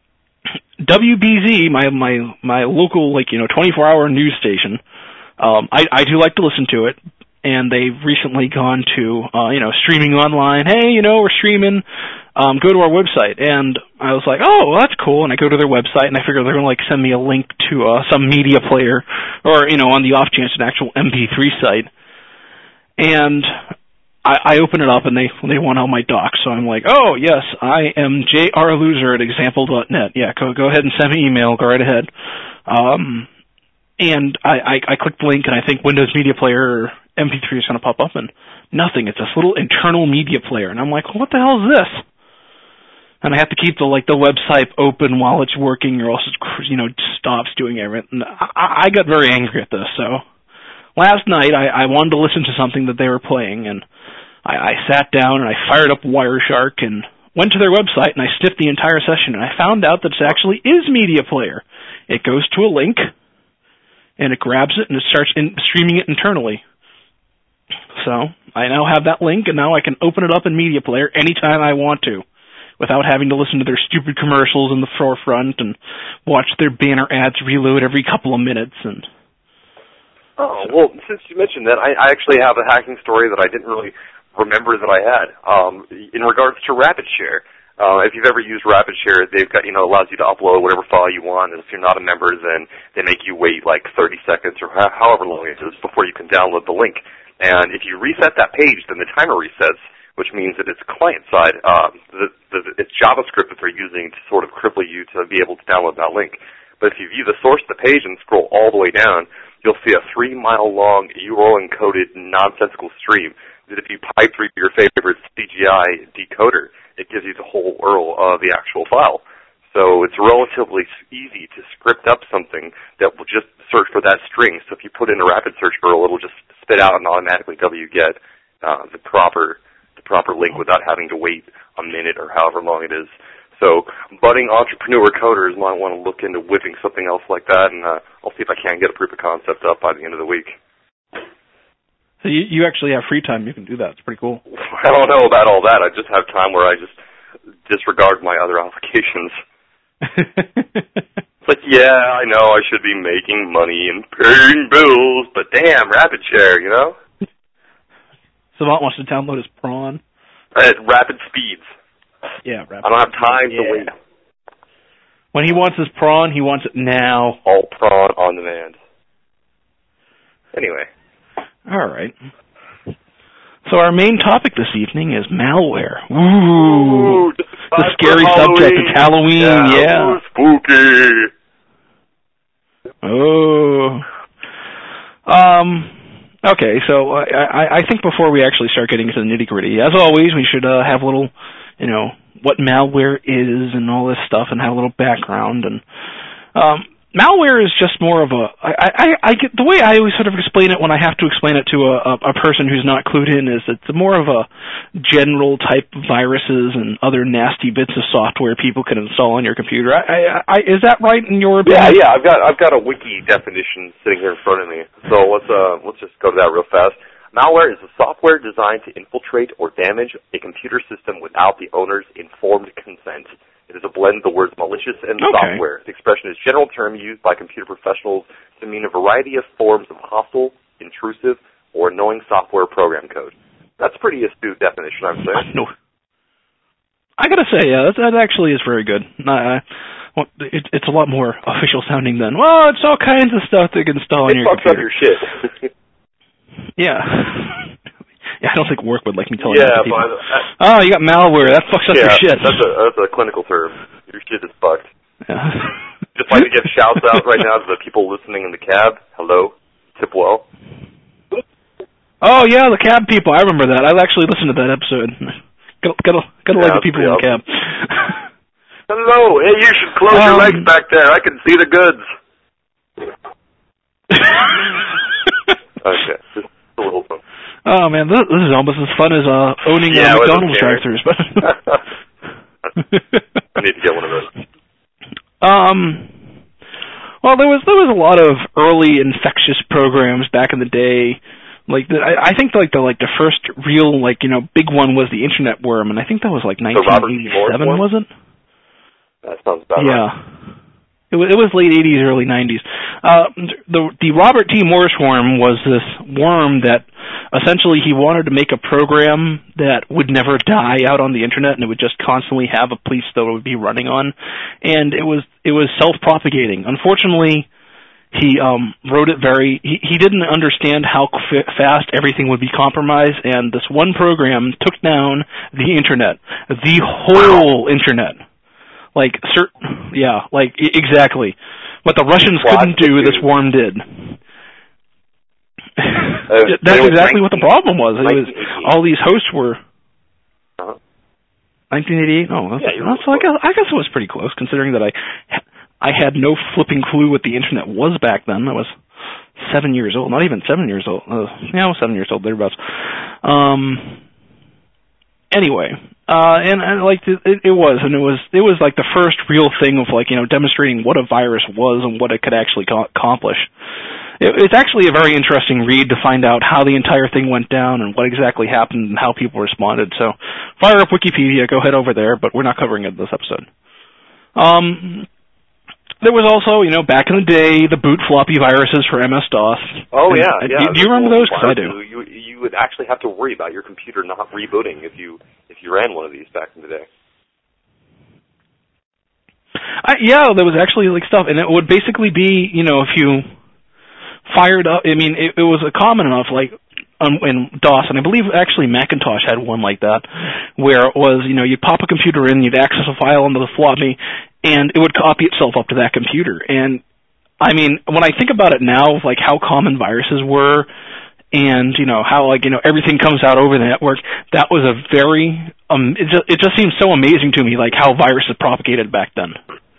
[SPEAKER 2] W B Z, my my my local, like, you know, twenty-four hour news station. Um, I I do like to listen to it. And they've recently gone to, uh, you know, streaming online. Hey, you know, we're streaming. Um, go to our website. And I was like, oh, well, that's cool. And I go to their website, and I figure they're going to, like, send me a link to uh, some media player or, you know, on the off chance, an actual M P three site. And I, I open it up, and they they want all my docs. So I'm like, oh, yes, I am J R Loser at example dot net. Yeah, go, go ahead and send me an email. Go right ahead. Um, and I, I, I click the link, and I think Windows Media Player or M P three is going to pop up, and nothing. It's this little internal media player, and I'm like, well, what the hell is this? And I have to keep the like the website open while it's working, or else it, you know, stops doing everything. I, I got very angry at this. So last night I, I wanted to listen to something that they were playing, and I, I sat down and I fired up Wireshark and went to their website, and I sniffed the entire session, and I found out that it actually is Media Player. It goes to a link, and it grabs it, and it starts in, streaming it internally. So I now have that link, and now I can open it up in Media Player anytime I want to, without having to listen to their stupid commercials in the forefront and watch their banner ads reload every couple of minutes. And
[SPEAKER 3] oh, well, since you mentioned that, I, I actually have a hacking story that I didn't really remember that I had. Um, in regards to RapidShare, uh, if you've ever used RapidShare, they've got, you know, allows you to upload whatever file you want, and if you're not a member, then they make you wait like thirty seconds or ho- however long it is before you can download the link. And if you reset that page, then the timer resets, which means that it's client-side. Um, the, the, it's JavaScript that they're using to sort of cripple you to be able to download that link. But if you view the source of the page and scroll all the way down, you'll see a three-mile-long U R L-encoded nonsensical stream that if you pipe through your favorite C G I decoder, it gives you the whole U R L of the actual file. So it's relatively easy to script up something that will just search for that string. So if you put in a rapid search U R L, it'll just spit out and automatically W get uh, the proper the proper link without having to wait a minute or however long it is. So budding entrepreneur coders might want to look into whipping something else like that, and uh, I'll see if I can get a proof of concept up by the end of the week.
[SPEAKER 2] So you, you actually have free time. You can do that. It's pretty cool.
[SPEAKER 3] I don't know about all that. I just have time where I just disregard my other obligations. It's like, yeah, I know I should be making money and paying bills, but damn, RapidShare, you know?
[SPEAKER 2] Savant wants to download his prawn.
[SPEAKER 3] At rapid speeds.
[SPEAKER 2] Yeah, rapid
[SPEAKER 3] I don't have time
[SPEAKER 2] speeds.
[SPEAKER 3] to
[SPEAKER 2] yeah.
[SPEAKER 3] wait.
[SPEAKER 2] When he wants his prawn, he wants it now.
[SPEAKER 3] All prawn on demand. Anyway.
[SPEAKER 2] All right. So our main topic this evening is malware. Ooh,
[SPEAKER 3] Ooh
[SPEAKER 2] the scary subject. It's Halloween.
[SPEAKER 3] Yeah.
[SPEAKER 2] yeah.
[SPEAKER 3] Spooky.
[SPEAKER 2] Oh. Um. Okay, so I, I, I think before we actually start getting into the nitty-gritty, as always, we should uh, have a little, you know, what malware is and all this stuff, and have a little background. And um, malware is just more of a, I, I, I get the way I always sort of explain it when I have to explain it to a, a, a person who's not clued in is it's more of a general type of viruses and other nasty bits of software people can install on your computer. I, I, I, is that right in your opinion?
[SPEAKER 3] Yeah, yeah. I've got I've got a wiki definition sitting here in front of me. So let's uh let's just go to that real fast. Malware is a software designed to infiltrate or damage a computer system without the owner's informed consent. It is a blend of the words malicious and
[SPEAKER 2] okay.
[SPEAKER 3] software. The expression is a general term used by computer professionals to mean a variety of forms of hostile, intrusive, or annoying software program code. That's a pretty astute definition, I'm saying.
[SPEAKER 2] No. I gotta say, yeah, that, that actually is very good. I, I, well, it, it's a lot more official sounding than, well, it's all kinds of stuff they can install on
[SPEAKER 3] it
[SPEAKER 2] your
[SPEAKER 3] fucks
[SPEAKER 2] computer.
[SPEAKER 3] up your shit.
[SPEAKER 2] Yeah. Yeah, I don't think work would like me telling
[SPEAKER 3] yeah,
[SPEAKER 2] other people.
[SPEAKER 3] But I,
[SPEAKER 2] oh, you got malware. That fucks up
[SPEAKER 3] yeah,
[SPEAKER 2] your shit.
[SPEAKER 3] That's a, that's a clinical term. Your shit is fucked.
[SPEAKER 2] Yeah.
[SPEAKER 3] Just like to give shouts out right now to the people listening in the cab. Hello. Tip well.
[SPEAKER 2] Oh, yeah, the cab people. I remember that. I actually listened to that episode. Gotta, gotta, gotta yeah, like the people in the cab.
[SPEAKER 3] Hello. Hey, you should close um, your legs back there. I can see the goods. Okay. Just a little fun.
[SPEAKER 2] Oh, man, this, this is almost as fun as uh, owning
[SPEAKER 3] yeah,
[SPEAKER 2] uh, McDonald's drive-thrus.
[SPEAKER 3] I need to get one of those.
[SPEAKER 2] Um, well, there was there was a lot of early infectious programs back in the day. Like the, I, I think like the like the first real like you know big one was the Internet Worm, and I think that was like nineteen eighty-seven, was it?
[SPEAKER 3] That sounds about
[SPEAKER 2] yeah.
[SPEAKER 3] right.
[SPEAKER 2] It was, it was late eighties, early nineties. Uh, the the Robert T. Morse worm was this worm that essentially he wanted to make a program that would never die out on the internet, and it would just constantly have a police that it would be running on, and it was it was self-propagating. Unfortunately, he um, wrote it very. He, he didn't understand how f- fast everything would be compromised, and this one program took down the internet, the whole internet. Like, cert- yeah, like, I- exactly. What the Russians well, couldn't do, this worm did. Uh, That's exactly what the problem was. It was all these hosts were...
[SPEAKER 3] Uh-huh.
[SPEAKER 2] nineteen eighty-eight? Oh, that's,
[SPEAKER 3] yeah,
[SPEAKER 2] that's, so I, guess, I guess it was pretty close, considering that I I had no flipping clue what the internet was back then. I was seven years old. Not even seven years old. Uh, yeah, I was seven years old, thereabouts. Um... Anyway, uh, and, and like it, it was, and it was, it was like the first real thing of like you know demonstrating what a virus was and what it could actually co- accomplish. it, it's actually a very interesting read to find out how the entire thing went down and what exactly happened and how people responded. So fire up Wikipedia, go head over there, but we're not covering it this episode. Um, there was also, you know, back in the day, the boot floppy viruses for M S DOS.
[SPEAKER 3] Oh,
[SPEAKER 2] and,
[SPEAKER 3] yeah,
[SPEAKER 2] uh,
[SPEAKER 3] yeah.
[SPEAKER 2] Do, do you remember those? Because I do.
[SPEAKER 3] You, you would actually have to worry about your computer not rebooting if you if you ran one of these back in the day.
[SPEAKER 2] I, yeah, there was actually like stuff, and it would basically be, you know, if you fired up, I mean, it, it was a common enough, like, um, in DOS, and I believe actually Macintosh had one like that, where it was, you know, you'd pop a computer in, you'd access a file onto the floppy, and it would copy itself up to that computer. And, I mean, when I think about it now, like how common viruses were, and, you know, how, like, you know, everything comes out over the network, that was a very, um, it just, it just seems so amazing to me, like, how viruses propagated back then.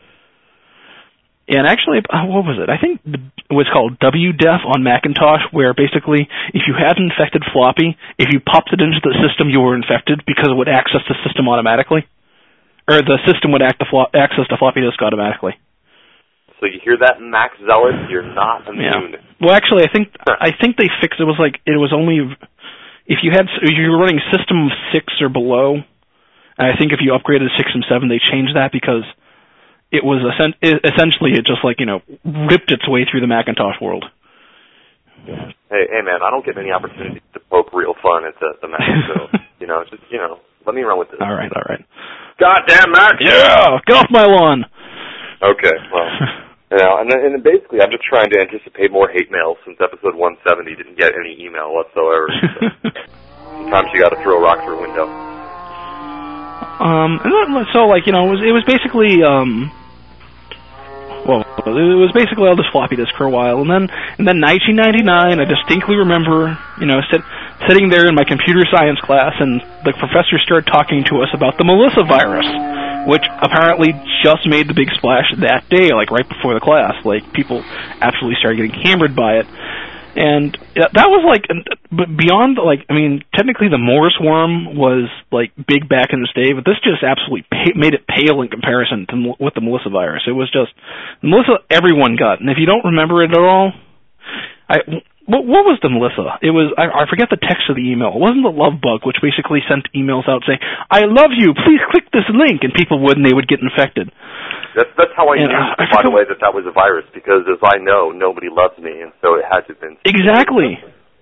[SPEAKER 2] And actually, what was it? I think it was called W D E F on Macintosh, where basically, if you had an infected floppy, if you popped it into the system, you were infected because it would access the system automatically. Or the system would act the flo- access the floppy disk automatically.
[SPEAKER 3] So you hear that, Max Zealot? You're not immune.
[SPEAKER 2] Yeah. Well, actually, I think I think they fixed it. Was like it was only if you had if you were running System six or below. And I think if you upgraded to six and seven, they changed that because it was essentially it just like you know ripped its way through the Macintosh world.
[SPEAKER 3] Yeah. Hey, hey, man! I don't get many opportunities to poke real fun at the, the Mac, so you know, just you know, let me run with this.
[SPEAKER 2] All right, all right.
[SPEAKER 3] Goddamn Mac!
[SPEAKER 2] Yeah, get off my lawn.
[SPEAKER 3] Okay, well. You know, and, and basically, I'm just trying to anticipate more hate mail since episode one seventy didn't get any email whatsoever. So. Sometimes you got to throw a rock through a window.
[SPEAKER 2] Um, and then, so like you know, it was it was basically um, well, it was basically all this floppy disk for a while, and then and then nineteen ninety-nine, I distinctly remember you know sit, sitting there in my computer science class, and the professor started talking to us about the Melissa virus, which apparently just made the big splash that day, like right before the class. Like, people absolutely started getting hammered by it. And that was like, but beyond, like, I mean, technically the Morris worm was, like, big back in this day, but this just absolutely pa- made it pale in comparison to with the Melissa virus. It was just, Melissa, everyone got. And if you don't remember it at all, I... What, what was the Melissa? It was, I, I forget the text of the email. It wasn't the love bug, which basically sent emails out saying, I love you, please click this link, and people would, and they would get infected.
[SPEAKER 3] That's, that's how I
[SPEAKER 2] and,
[SPEAKER 3] knew,
[SPEAKER 2] uh, I
[SPEAKER 3] by the way, that that was a virus, because as I know, nobody loves me, and so it had to have been.
[SPEAKER 2] Exactly.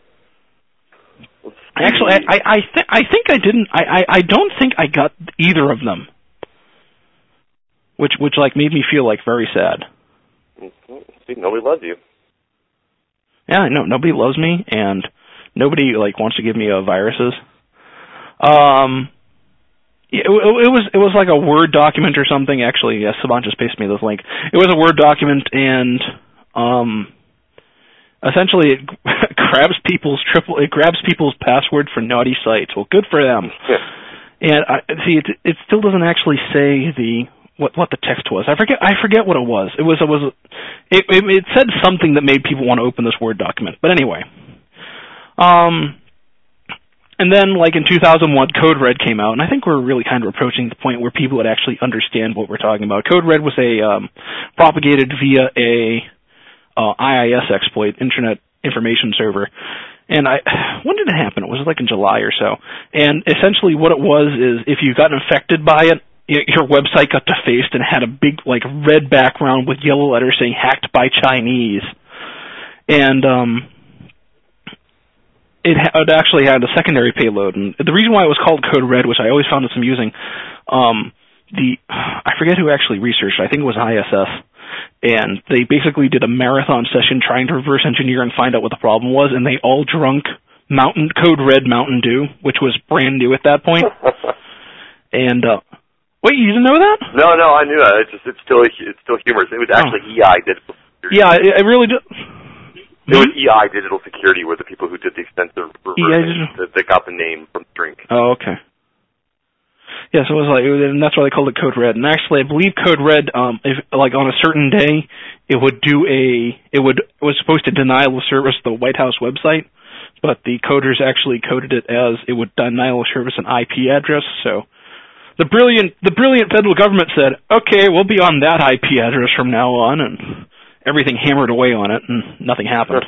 [SPEAKER 2] Actually, I, I, th- I think I didn't, I, I, I don't think I got either of them. Which, which, like, made me feel, like, very sad.
[SPEAKER 3] See, nobody loves you.
[SPEAKER 2] Yeah, no, nobody loves me, and nobody like wants to give me uh, viruses. Um, it, it was it was like a Word document or something. Actually, yes, Savant just pasted me this link. It was a Word document, and um, essentially it grabs people's triple it grabs people's password for naughty sites. Well, good for them.
[SPEAKER 3] Yeah. And
[SPEAKER 2] I see it. It still doesn't actually say the. What what the text was? I forget. I forget what it was. It was. It was. It, it, it said something that made people want to open this Word document. But anyway, um, and then like in two thousand one, Code Red came out, and I think we're really kind of approaching the point where people would actually understand what we're talking about. Code Red was a um, propagated via a uh, I I S exploit, Internet Information Server. And I, when did it happen? It was like in July or so. And essentially, what it was is if you got infected by it, your website got defaced and had a big, like, red background with yellow letters saying hacked by Chinese. And um, it, ha- it actually had a secondary payload. And the reason why it was called Code Red, which I always found this amusing, um, the I forget who actually researched it. I think it was I S S. And they basically did a marathon session trying to reverse engineer and find out what the problem was, and they all drunk Mountain Code Red Mountain Dew, which was brand new at that point. And... uh Wait, you didn't know that?
[SPEAKER 3] No, no, I knew that. It's just, it's still, it's still humorous. It was actually oh. E I Digital Security.
[SPEAKER 2] Yeah, it, it really did.
[SPEAKER 3] It was E I Digital Security were the people who did the extensive reversing that, that got the name from the drink.
[SPEAKER 2] Oh, okay. Yeah, so it was like, it was, and that's why they called it Code Red. And actually, I believe Code Red, um, if like on a certain day, it would do a, it would, it was supposed to deny the service the White House website, but the coders actually coded it as it would deny the service an I P address. So. The brilliant, the brilliant federal government said, "Okay, we'll be on that I P address from now on," and everything hammered away on it, and nothing happened.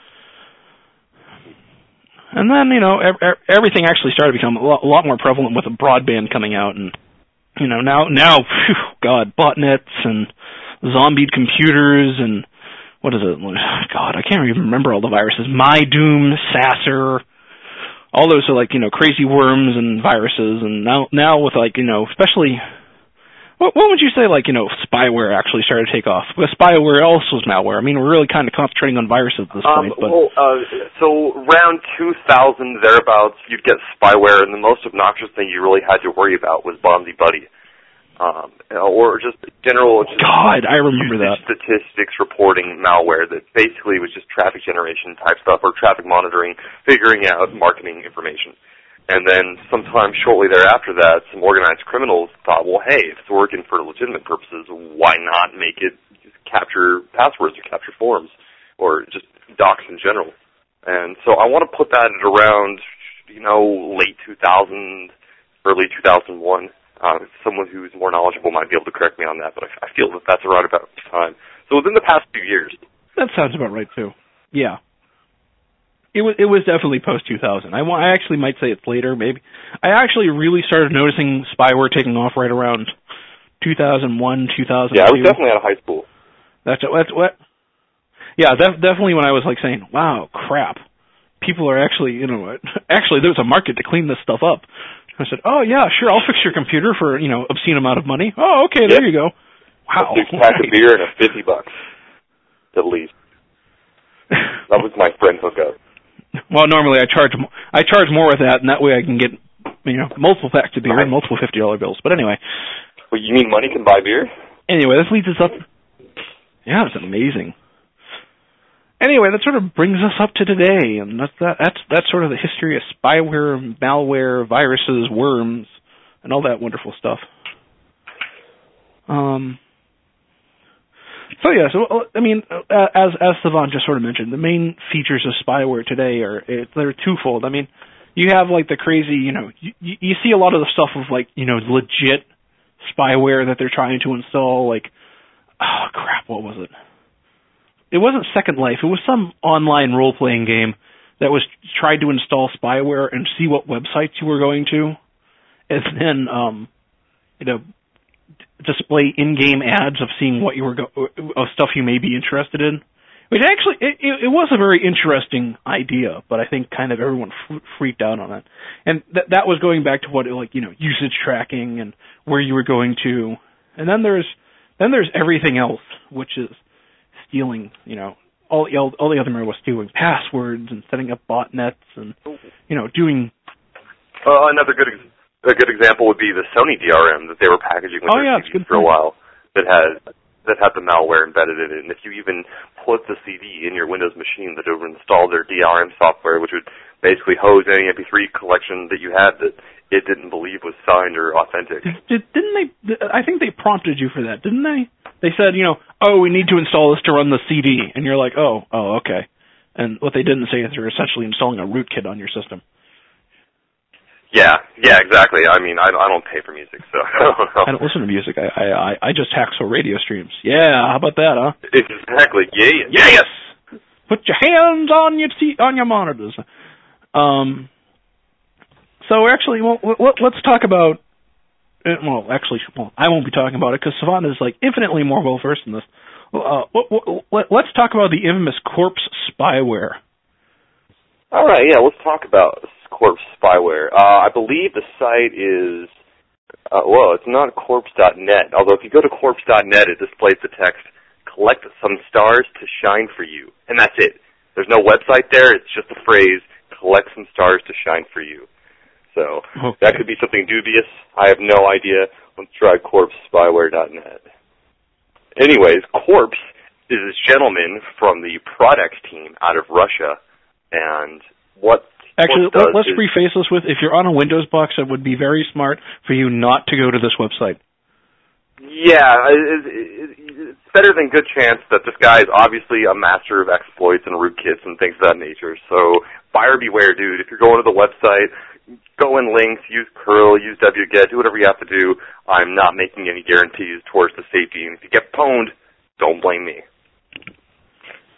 [SPEAKER 2] And then, you know, ev- everything actually started to become a lot, a lot more prevalent with the broadband coming out, and, you know, now, now, phew, God, botnets and zombied computers and, what is it? God, I can't even remember all the viruses. MyDoom, Sasser, all those are like, you know, crazy worms and viruses, and now, now with like, you know, especially, what, what would you say, like, you know, spyware actually started to take off? Because spyware also is malware. I mean, we're really kind of concentrating on viruses at this
[SPEAKER 3] um,
[SPEAKER 2] point. But
[SPEAKER 3] well, uh, so around two thousand, thereabouts, you'd get spyware, and the most obnoxious thing you really had to worry about was Bombsy Buddy. Um, or just general just
[SPEAKER 2] God, I remember that.
[SPEAKER 3] Statistics reporting malware that basically was just traffic generation type stuff or traffic monitoring, figuring out marketing information. And then sometime shortly thereafter that, some organized criminals thought, well, hey, if it's working for legitimate purposes, why not make it just capture passwords or capture forms or just docs in general? And so I want to put that at around, you know, late two thousand, early two thousand one. Uh, someone who's more knowledgeable might be able to correct me on that, but I, I feel that that's around about the time. So within the past few years.
[SPEAKER 2] That sounds about right, too. Yeah. It was it was definitely post two thousand. I, I actually might say it's later, maybe. I actually really started noticing spyware taking off right around two thousand one, two thousand two.
[SPEAKER 3] Yeah, I was definitely out of high school.
[SPEAKER 2] That's, that's what? Yeah, def, definitely when I was like saying, wow, crap. People are actually, you know, actually there's a market to clean this stuff up. I said, oh, yeah, sure, I'll fix your computer for, you know, obscene amount of money. Oh, okay, there yep. you go. Wow.
[SPEAKER 3] A six-pack of beer and a fifty bucks, at least. That was my friend hookup.
[SPEAKER 2] Well, normally I charge I charge more with that, and that way I can get, you know, multiple packs of beer right. and multiple fifty dollar bills. But anyway.
[SPEAKER 3] Well, you mean money can buy beer?
[SPEAKER 2] Anyway, this leads us up. Yeah, it's amazing. Anyway, that sort of brings us up to today, and that's that, that's that's sort of the history of spyware, malware, viruses, worms, and all that wonderful stuff. Um. So yeah, so I mean, as as Savan just sort of mentioned, the main features of spyware today are it, they're twofold. I mean, you have like the crazy, you know, you, you see a lot of the stuff of like, you know, legit spyware that they're trying to install. Like, oh crap, what was it? It wasn't Second Life. It was some online role-playing game that was tried to install spyware and see what websites you were going to, and then, um, you know, display in-game ads of seeing what you were go- of stuff you may be interested in. Which actually, it, it was a very interesting idea, but I think kind of everyone f- freaked out on it. And th- that was going back to what, like, you know, usage tracking and where you were going to. And then there's then there's everything else, which is stealing, you know, all, all, all the other was stealing passwords and setting up botnets and, you know, doing...
[SPEAKER 3] Uh, another good ex- a good example would be the Sony D R M that they were packaging with
[SPEAKER 2] oh,
[SPEAKER 3] their
[SPEAKER 2] yeah,
[SPEAKER 3] C Ds for a while that had that had the malware embedded in it. And if you even put the C D in your Windows machine, that it would install their D R M software, which would basically hose any M P three collection that you had that it didn't believe was signed or authentic.
[SPEAKER 2] Did, didn't they... I think they prompted you for that, didn't they? They said, you know, oh, we need to install this to run the C D. And you're like, oh, oh, okay. And what they didn't say is they're essentially installing a rootkit on your system.
[SPEAKER 3] Yeah, yeah, exactly. I mean, I, I don't pay for music, so...
[SPEAKER 2] I don't listen to music. I, I I just hacksaw radio streams. Yeah, how about that, huh?
[SPEAKER 3] Exactly. Yeah,
[SPEAKER 2] yes! yes! Put your hands on your t- on your monitors. Um. So actually, well, let's talk about... Well, actually, well, I won't be talking about it because Savant is like infinitely more well versed in this. Uh, let's talk about the infamous Corpse spyware.
[SPEAKER 3] All right, yeah, let's talk about Corpse spyware. Uh, I believe the site is, uh, well, it's not corpse dot net. Although if you go to corpse dot net, it displays the text, "Collect some stars to shine for you," and that's it. There's no website there. It's just the phrase, "Collect some stars to shine for you." So okay. That could be something dubious. I have no idea. Let's try corpse spyware dot net. Anyways, Corpse is this gentleman from the Prodex team out of Russia, and what
[SPEAKER 2] Actually,
[SPEAKER 3] Corpse
[SPEAKER 2] let's
[SPEAKER 3] is,
[SPEAKER 2] preface this with, if you're on a Windows box, it would be very smart for you not to go to this website.
[SPEAKER 3] Yeah, it's better than good chance that this guy is obviously a master of exploits and rootkits and things of that nature. So buyer beware, dude. If you're going to the website, go in links, use curl, use wget, do whatever you have to do. I'm not making any guarantees towards the safety. And if you get pwned, don't blame me.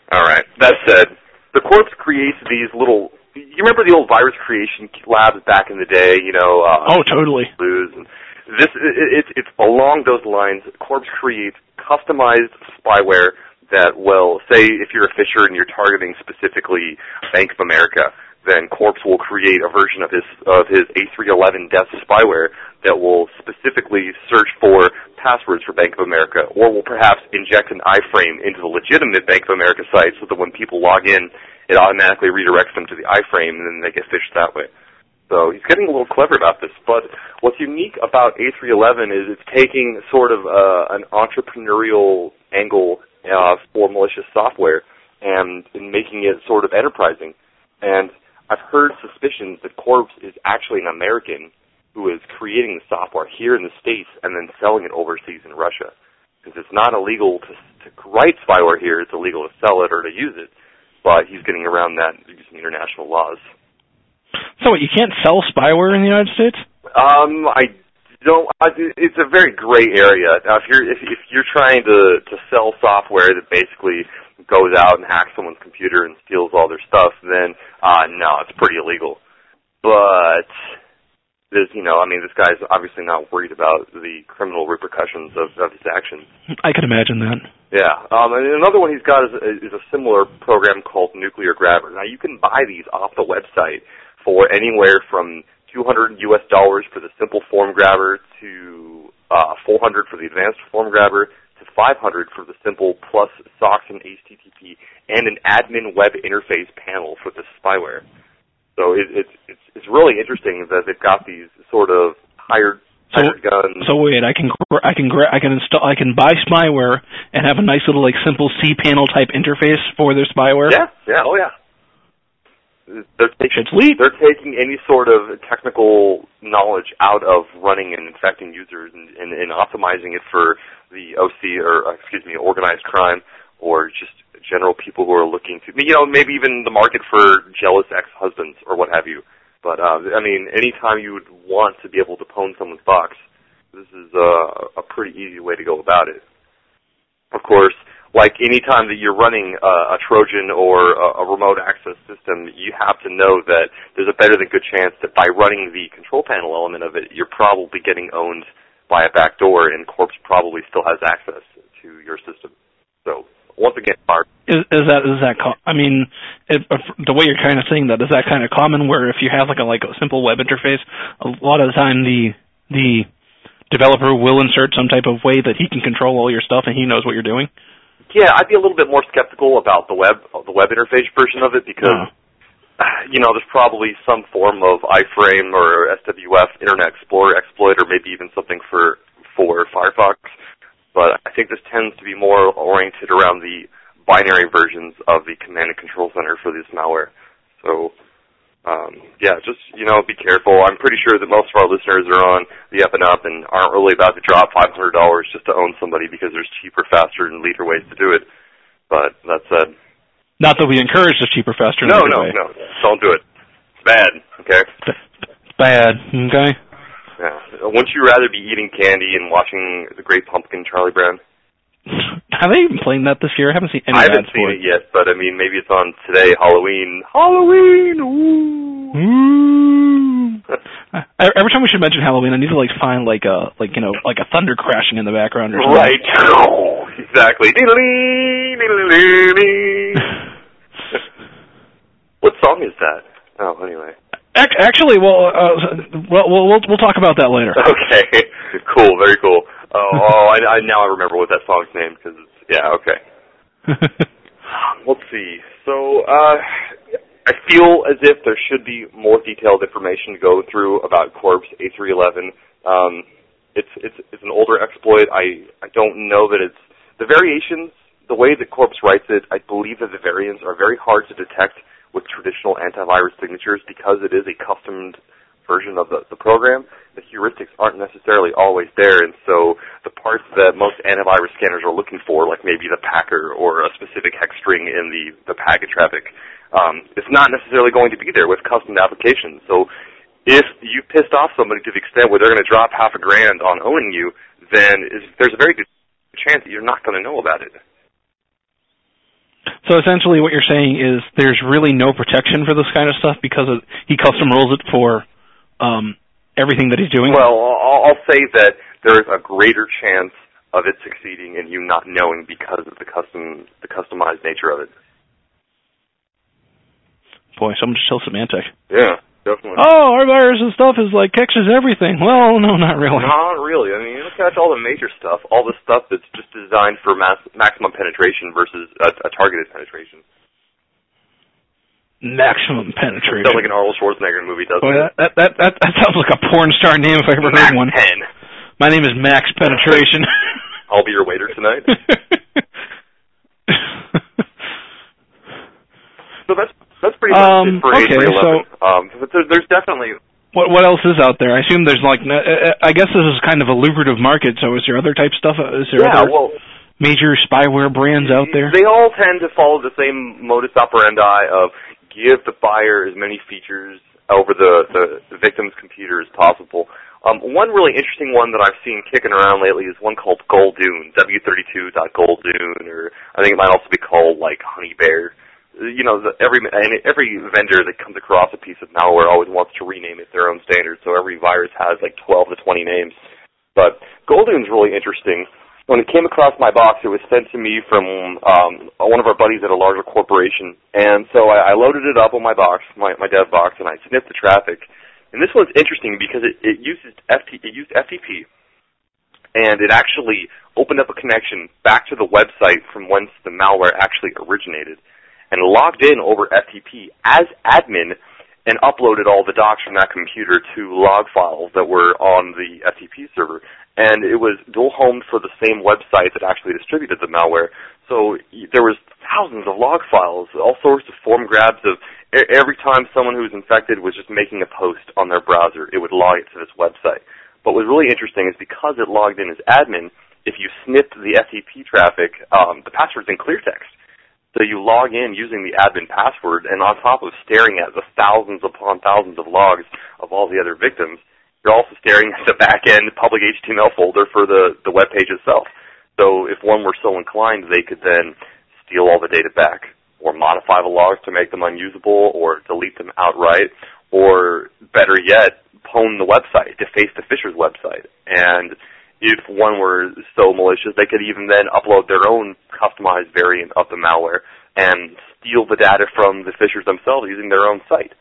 [SPEAKER 3] All right. That said, the Corpse creates these little. You remember the old virus creation labs back in the day? You know. Uh,
[SPEAKER 2] oh, totally.
[SPEAKER 3] And this it, it, it's along those lines. Corpse creates customized spyware that will say if you're a phisher and you're targeting specifically Bank of America, then Corpse will create a version of his of his A three eleven death spyware that will specifically search for passwords for Bank of America, or will perhaps inject an iframe into the legitimate Bank of America site so that when people log in, it automatically redirects them to the iframe and then they get phished that way. So he's getting a little clever about this. But what's unique about A three eleven is it's taking sort of uh, an entrepreneurial angle uh, for malicious software and in making it sort of enterprising. And I've heard suspicions that Corpse is actually an American who is creating the software here in the States and then selling it overseas in Russia. Because it's not illegal to, to write spyware here. It's illegal to sell it or to use it. But he's getting around that using international laws.
[SPEAKER 2] So what, you can't sell spyware in the United States?
[SPEAKER 3] Um, I don't. I, it's a very gray area. Now, if you're if, if you're trying to to sell software that basically goes out and hacks someone's computer and steals all their stuff, then uh, no, it's pretty illegal. But there's, you know, I mean, this guy's obviously not worried about the criminal repercussions of, of his actions.
[SPEAKER 2] I can imagine that.
[SPEAKER 3] Yeah. Um, and another one he's got is, is a similar program called Nuclear Grabber. Now, you can buy these off the website for anywhere from two hundred U S dollars for the simple form grabber to uh, four hundred for the advanced form grabber to five hundred for the simple plus S O C K and H T T P and an admin web interface panel for the spyware. So it, it's it's it's really interesting that they've got these sort of hired
[SPEAKER 2] so,
[SPEAKER 3] hired guns.
[SPEAKER 2] So wait, I can I can I can install I can buy spyware and have a nice little like simple C panel type interface for their spyware.
[SPEAKER 3] Yeah, yeah, oh yeah. They're taking, they're taking any sort of technical knowledge out of running and infecting users and, and, and optimizing it for the O C or, excuse me, organized crime or just general people who are looking to, you know, maybe even the market for jealous ex-husbands or what have you. But, uh, I mean, anytime you would want to be able to pwn someone's box, this is a, a pretty easy way to go about it. Of course, like any time that you're running a, a Trojan or a, a remote access system, you have to know that there's a better than good chance that by running the control panel element of it, you're probably getting owned by a backdoor, and Corpse probably still has access to your system. So, once again, Mark.
[SPEAKER 2] Is, is that, is that, co- I mean, if, if, the way you're kind of saying that, is that kind of common where if you have like a, like a simple web interface, a lot of the time the, the developer will insert some type of way that he can control all your stuff and he knows what you're doing?
[SPEAKER 3] Yeah, I'd be a little bit more skeptical about the web the web interface version of it because, uh. you know, there's probably some form of iframe or S W F Internet Explorer exploit or maybe even something for for Firefox. But I think this tends to be more oriented around the binary versions of the command and control center for this malware. So, um, yeah, just, you know, be careful. I'm pretty sure that most of our listeners are on the up and up and aren't really about to drop five hundred dollars just to own somebody because there's cheaper, faster, and leaner ways to do it. But that said...
[SPEAKER 2] Not that we encourage the cheaper, faster, and
[SPEAKER 3] no,
[SPEAKER 2] leaner
[SPEAKER 3] no,
[SPEAKER 2] way.
[SPEAKER 3] No, no, don't do it. It's bad, okay?
[SPEAKER 2] It's bad, okay?
[SPEAKER 3] Yeah. Wouldn't you rather be eating candy and watching The Great Pumpkin, Charlie Brown?
[SPEAKER 2] Have they even played that this year? I haven't seen any
[SPEAKER 3] I
[SPEAKER 2] of that
[SPEAKER 3] haven't seen it yet, but I mean, maybe it's on today, Halloween. Halloween! Ooh!
[SPEAKER 2] Ooh. Every time we should mention Halloween, I need to like find like a like you know like a thunder crashing in the background or something.
[SPEAKER 3] Right. Exactly. What song is that? Oh, anyway.
[SPEAKER 2] Actually, well, uh, well, we'll we'll we'll talk about that later.
[SPEAKER 3] Okay. Cool. Very cool. Oh, oh I, I now I remember what that song's name because it's yeah. Okay. Let's see. So, uh, I feel as if there should be more detailed information to go through about Corpse A three eleven. Um, it's it's it's an older exploit. I I don't know that it's the variations. The way that Corpse writes it, I believe that the variants are very hard to detect with traditional antivirus signatures because it is a customed version of the, the program. The heuristics aren't necessarily always there, and so the parts that most antivirus scanners are looking for, like maybe the packer or a specific hex string in the, the packet traffic, um, it's not necessarily going to be there with custom applications. So if you pissed off somebody to the extent where they're going to drop half a grand on owning you, then is, there's a very good chance that you're not going to know about it.
[SPEAKER 2] So essentially what you're saying is there's really no protection for this kind of stuff because of, he custom rules it for um, everything that he's doing?
[SPEAKER 3] Well, I'll, I'll say that there is a greater chance of it succeeding and you not knowing because of the custom, the customized nature of it.
[SPEAKER 2] Boy, someone just tell Symantec.
[SPEAKER 3] Yeah, definitely.
[SPEAKER 2] Oh, our virus and stuff is like catches everything. Well, no, not really.
[SPEAKER 3] Not really. I mean, you look at all the major stuff, all the stuff that's just designed for mass, maximum penetration versus a, a targeted penetration.
[SPEAKER 2] Maximum penetration.
[SPEAKER 3] Sounds like an Arnold Schwarzenegger movie, doesn't
[SPEAKER 2] Boy,
[SPEAKER 3] it?
[SPEAKER 2] That, that, that, that sounds like a porn star name if I ever
[SPEAKER 3] Max
[SPEAKER 2] heard one.
[SPEAKER 3] ten.
[SPEAKER 2] My name is Max Penetration.
[SPEAKER 3] I'll be your waiter tonight. So that's that's pretty much
[SPEAKER 2] um,
[SPEAKER 3] it for
[SPEAKER 2] okay,
[SPEAKER 3] A three eleven.
[SPEAKER 2] So
[SPEAKER 3] um, but there, there's definitely...
[SPEAKER 2] What what else is out there? I assume there's like... I guess this is kind of a lucrative market, so is there other type stuff? Is there
[SPEAKER 3] yeah,
[SPEAKER 2] other
[SPEAKER 3] well...
[SPEAKER 2] major spyware brands out there?
[SPEAKER 3] They all tend to follow the same modus operandi of give the buyer as many features over the, the, the victim's computer as possible. Um, one really interesting one that I've seen kicking around lately is one called Goldoon, W thirty-two dot goldoon, or I think it might also be called, like, Honey Bear. You know, the, every and every vendor that comes across a piece of malware always wants to rename it their own standard, so every virus has, like, twelve to twenty names. But Goldoon's really interesting. When it came across my box, it was sent to me from um, one of our buddies at a larger corporation, and so I, I loaded it up on my box, my, my dev box, and I sniffed the traffic. And this one's interesting because it, it uses F T, it used F T P, and it actually opened up a connection back to the website from whence the malware actually originated, and logged in over F T P as admin and uploaded all the docs from that computer to log files that were on the F T P server. And it was dual-homed for the same website that actually distributed the malware. So there was thousands of log files, all sorts of form grabs of every time someone who was infected was just making a post on their browser, it would log it to this website. But what was really interesting is because it logged in as admin, if you snipped the F T P traffic, um, the password's in clear text. So you log in using the admin password, and on top of staring at the thousands upon thousands of logs of all the other victims, you're also staring at the back-end public H T M L folder for the, the web page itself. So if one were so inclined, they could then steal all the data back, or modify the logs to make them unusable, or delete them outright, or better yet, pwn the website, deface the Fisher's website. And if one were so malicious, they could even then upload their own customized variant of the malware and steal the data from the Fishers themselves using their own site.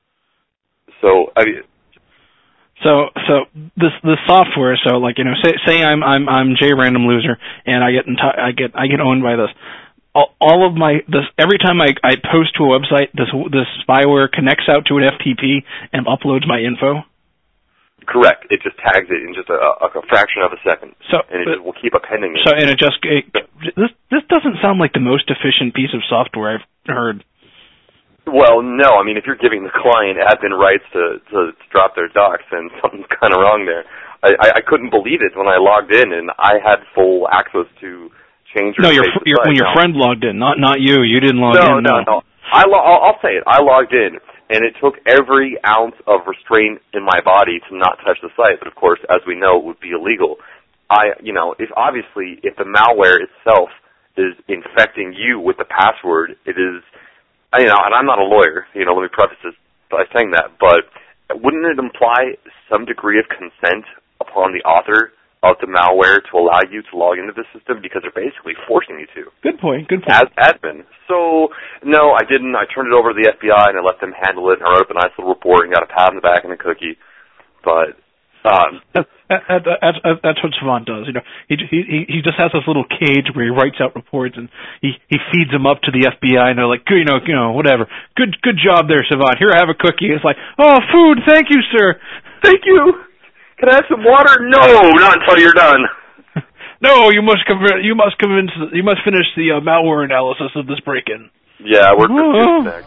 [SPEAKER 3] So, I mean...
[SPEAKER 2] So, so this this software. So, like you know, say say I'm I'm I'm J Random Loser, and I get in t- I get I get owned by this. All, all of my this every time I I post to a website, this this spyware connects out to an F T P and uploads my info.
[SPEAKER 3] Correct. It just tags it in just a, a fraction of a second,
[SPEAKER 2] so
[SPEAKER 3] and it
[SPEAKER 2] but,
[SPEAKER 3] just will keep appending it.
[SPEAKER 2] So, and it just it, this this doesn't sound like the most efficient piece of software I've heard.
[SPEAKER 3] Well, no. I mean, if you're giving the client admin rights to, to, to drop their docs, then something's kind of wrong there. I, I, I couldn't believe it when I logged in, and I had full access to change or
[SPEAKER 2] no, your,
[SPEAKER 3] the
[SPEAKER 2] your,
[SPEAKER 3] site.
[SPEAKER 2] when your
[SPEAKER 3] no.
[SPEAKER 2] friend logged in, not not you. You didn't log
[SPEAKER 3] no,
[SPEAKER 2] in.
[SPEAKER 3] No, no, no. I lo- I'll, I'll say it. I logged in, and it took every ounce of restraint in my body to not touch the site. But of course, as we know, it would be illegal. I, you know, if obviously if the malware itself is infecting you with the password, it is. You know, and I'm not a lawyer, you know, let me preface this by saying that, but wouldn't it imply some degree of consent upon the author of the malware to allow you to log into the system because they're basically forcing you to?
[SPEAKER 2] Good point, good point.
[SPEAKER 3] As admin. So, no, I didn't. I turned it over to the F B I and I let them handle it, and I wrote up a nice little report and got a pat on the back and a cookie. But... Um,
[SPEAKER 2] that, that, that, that's, that's what Savant does. You know, he he he just has this little cage where he writes out reports and he, he feeds them up to the F B I and they're like, you know, you know, whatever. Good good job there, Savant. Here, have a cookie. It's like, oh, food. Thank you, sir.
[SPEAKER 3] Thank you. Can I have some water? No, not until you're done.
[SPEAKER 2] No, you must conv- you must convince you must finish the uh, malware analysis of this break-in.
[SPEAKER 3] Yeah, we're oh. next.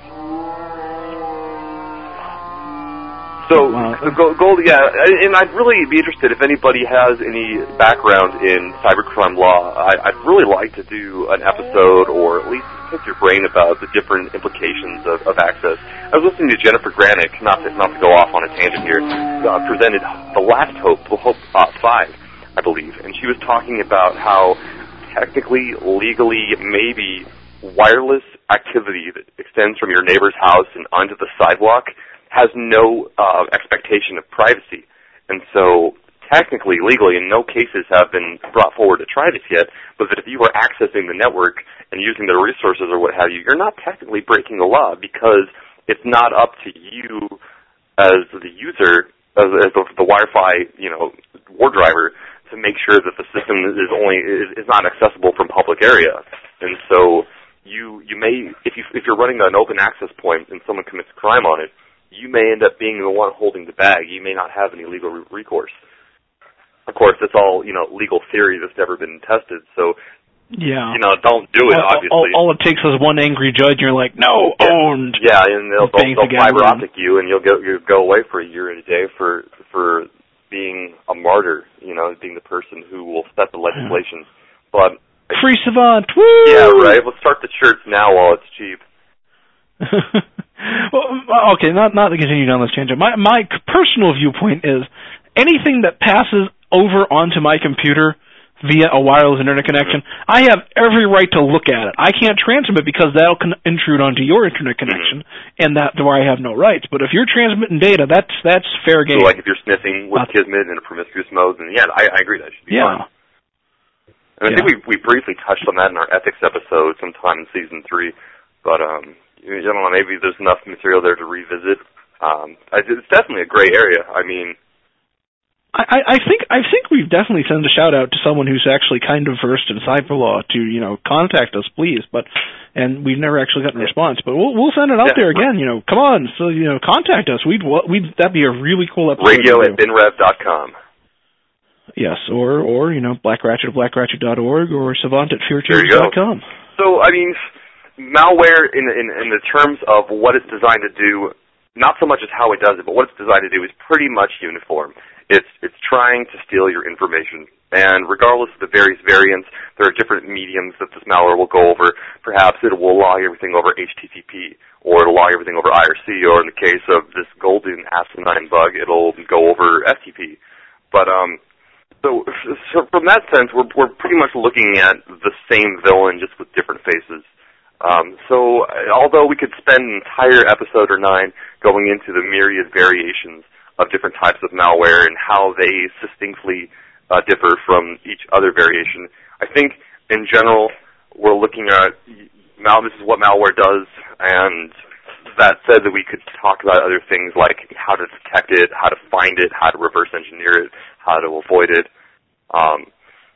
[SPEAKER 3] So,
[SPEAKER 2] wow.
[SPEAKER 3] so Gold, yeah, and I'd really be interested if anybody has any background in cybercrime law. I, I'd really like to do an episode, or at least pick your brain about the different implications of, of access. I was listening to Jennifer Granick, not to, not to go off on a tangent here, uh, presented The Last Hope, The Hope uh, five, I believe, and she was talking about how technically, legally, maybe wireless activity that extends from your neighbor's house and onto the sidewalk has no uh, expectation of privacy. And so technically, legally, in no cases have been brought forward to try this yet, but that if you are accessing the network and using their resources or what have you, you're not technically breaking the law because it's not up to you as the user, as, as the, the Wi-Fi, you know, war driver, to make sure that the system is only is, is not accessible from public area. And so you you may, if you if you're running an open access point and someone commits a crime on it, you may end up being the one holding the bag. You may not have any legal re- recourse. Of course, it's all, you know, legal theory that's never been tested. So,
[SPEAKER 2] yeah,
[SPEAKER 3] you know, don't do it,
[SPEAKER 2] all,
[SPEAKER 3] obviously.
[SPEAKER 2] All, all it takes is one angry judge, and you're like, no,
[SPEAKER 3] yeah.
[SPEAKER 2] owned.
[SPEAKER 3] Yeah, and they'll, they'll, they'll
[SPEAKER 2] the
[SPEAKER 3] fiber optic you, and you'll go, you'll go away for a year and a day for for being a martyr, you know, being the person who will set the legislation. But
[SPEAKER 2] Free Savant, woo!
[SPEAKER 3] Yeah, right. Let's start the shirts now while it's cheap.
[SPEAKER 2] Well, okay, not not to continue down this tangent. My my personal viewpoint is anything that passes over onto my computer via a wireless internet connection, mm-hmm. I have every right to look at it. I can't transmit it because that'll con- intrude onto your internet connection, mm-hmm. and that where I have no rights. But if you're transmitting data, that's that's fair game.
[SPEAKER 3] So, like if you're sniffing with uh, Kismet in a promiscuous mode, then yeah, I, I agree that should be
[SPEAKER 2] yeah.
[SPEAKER 3] fine. And I
[SPEAKER 2] yeah.
[SPEAKER 3] think we we briefly touched on that in our ethics episode sometime in season three, but um, you know, maybe there's enough material there to revisit. Um, it's definitely a gray area. I mean.
[SPEAKER 2] I, I think I think we've definitely sent a shout out to someone who's actually kind of versed in cyber law to, you know, contact us, please. But and we've never actually gotten a response. But we'll we'll send it out yeah. there again. You know, come on, so you know, contact us. We'd we that'd be a really cool episode.
[SPEAKER 3] Radio at binrev dot com.
[SPEAKER 2] Yes, or or you know, Black Ratchet at black ratchet dot org or Savant at fear tubes dot com.
[SPEAKER 3] So I mean, malware in in in the terms of what it's designed to do, not so much as how it does it, but what it's designed to do is pretty much uniform. It's it's trying to steal your information, and regardless of the various variants, there are different mediums that this malware will go over. Perhaps it will log everything over H T T P, or it'll log everything over I R C, or in the case of this golden asinine bug, it'll go over F T P. But um, so, so from that sense, we're we're pretty much looking at the same villain, just with different faces. Um, so, although we could spend an entire episode or nine going into the myriad variations of different types of malware and how they distinctly uh, differ from each other variation, I think in general we're looking at mal. This is what malware does, and that said, that we could talk about other things like how to detect it, how to find it, how to reverse engineer it, how to avoid it. Um,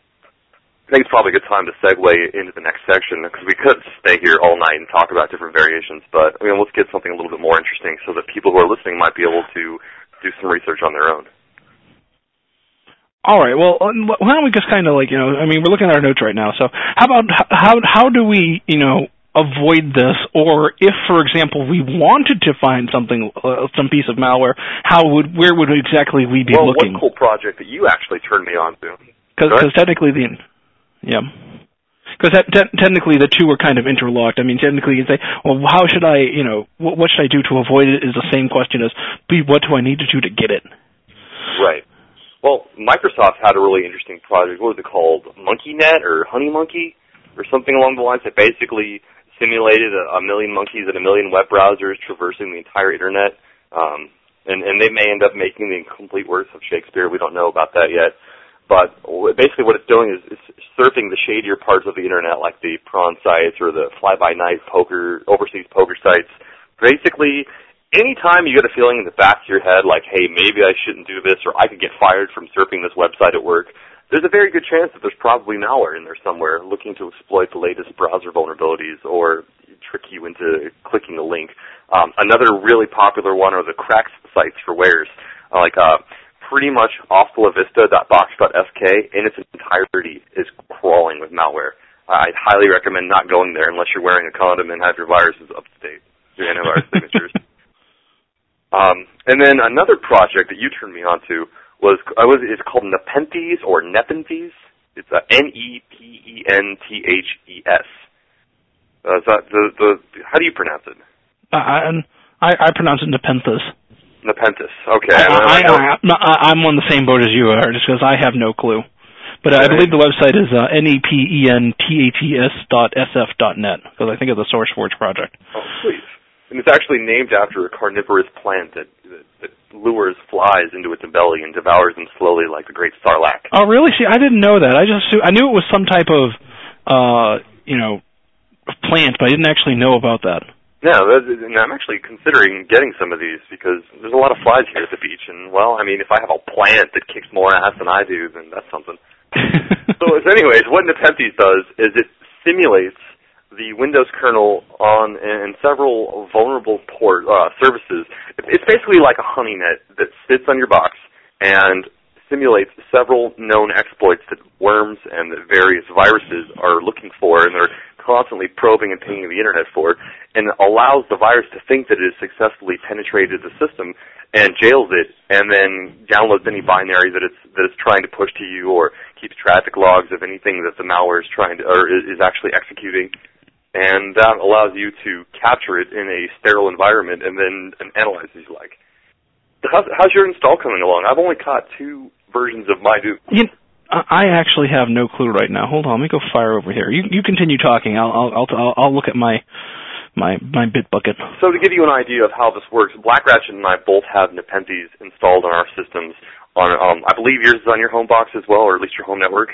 [SPEAKER 3] I think it's probably a good time to segue into the next section because we could stay here all night and talk about different variations, but I mean, let's get something a little bit more interesting so that people who are listening might be able to do some research on their own.
[SPEAKER 2] All right. Well, why don't we just kind of like, you know, I mean, we're looking at our notes right now. So how about how how do we, you know, avoid this? Or if, for example, we wanted to find something, uh, some piece of malware, how would, where would exactly we be
[SPEAKER 3] well,
[SPEAKER 2] looking?
[SPEAKER 3] Well, one cool project that you actually turned me on to.
[SPEAKER 2] Because technically the, yeah. Because te- technically the two are kind of interlocked. I mean, technically you can say, well, how should I, you know, what, what should I do to avoid it is the same question as, what do I need to do to get it?
[SPEAKER 3] Right. Well, Microsoft had a really interesting project. What was it called? MonkeyNet or Honey Monkey? Or something along the lines that basically simulated a, a million monkeys and a million web browsers traversing the entire Internet. Um, and, and they may end up making the incomplete works of Shakespeare. We don't know about that yet. But basically what it's doing is, is surfing the shadier parts of the Internet, like the prawn sites or the fly-by-night poker, overseas poker sites. Basically, anytime you get a feeling in the back of your head like, hey, maybe I shouldn't do this, or I could get fired from surfing this website at work, there's a very good chance that there's probably malware in there somewhere looking to exploit the latest browser vulnerabilities or trick you into clicking a link. Um, another really popular one are the cracked sites for wares, uh, like uh, pretty much Oscilla-Vista dot box dot S K in its entirety is crawling with malware. I'd highly recommend not going there unless you're wearing a condom and have your viruses up to date, your antivirus signatures. Um, and then another project that you turned me on to was, I was it's called Nepenthes or Nepenthes. It's uh, N E P E N T H E S. Uh, is that the, the, how do you pronounce it?
[SPEAKER 2] Uh, I, I pronounce it Nepenthes.
[SPEAKER 3] Nepenthes, okay.
[SPEAKER 2] I, I, I, I, I'm on the same boat as you are, just because I have no clue. But I believe the website is uh, nepenthes dot s f dot net, because I think of the SourceForge project.
[SPEAKER 3] Oh, sweet. And it's actually named after a carnivorous plant that, that, that lures flies into its belly and devours them slowly like the great sarlacc.
[SPEAKER 2] Oh, really? See, I didn't know that. I just I knew it was some type of, uh, you know, plant, but I didn't actually know about that.
[SPEAKER 3] Yeah, and I'm actually considering getting some of these because there's a lot of flies here at the beach, and, well, I mean, if I have a plant that kicks more ass than I do, then that's something. So, anyways, what Nepenthes does is it simulates the Windows kernel on and several vulnerable port uh, services. It's basically like a honey net that sits on your box and simulates several known exploits that worms and that various viruses are looking for, and they're constantly probing and pinging the internet for, and allows the virus to think that it has successfully penetrated the system and jails it, and then downloads any binary that it's that it's trying to push to you, or keeps traffic logs of anything that the malware is trying to or is actually executing, and that allows you to capture it in a sterile environment and then and analyze as you like. How's, how's your install coming along? I've only caught two versions of MyDoom.
[SPEAKER 2] You, I actually have no clue right now. Hold on, let me go fire over here. You you continue talking. I'll I'll I'll, I'll look at my my my Bitbucket.
[SPEAKER 3] So to give you an idea of how this works, Black Ratchet and I both have Nepenthes installed on our systems. On um, I believe yours is on your home box as well, or at least your home network.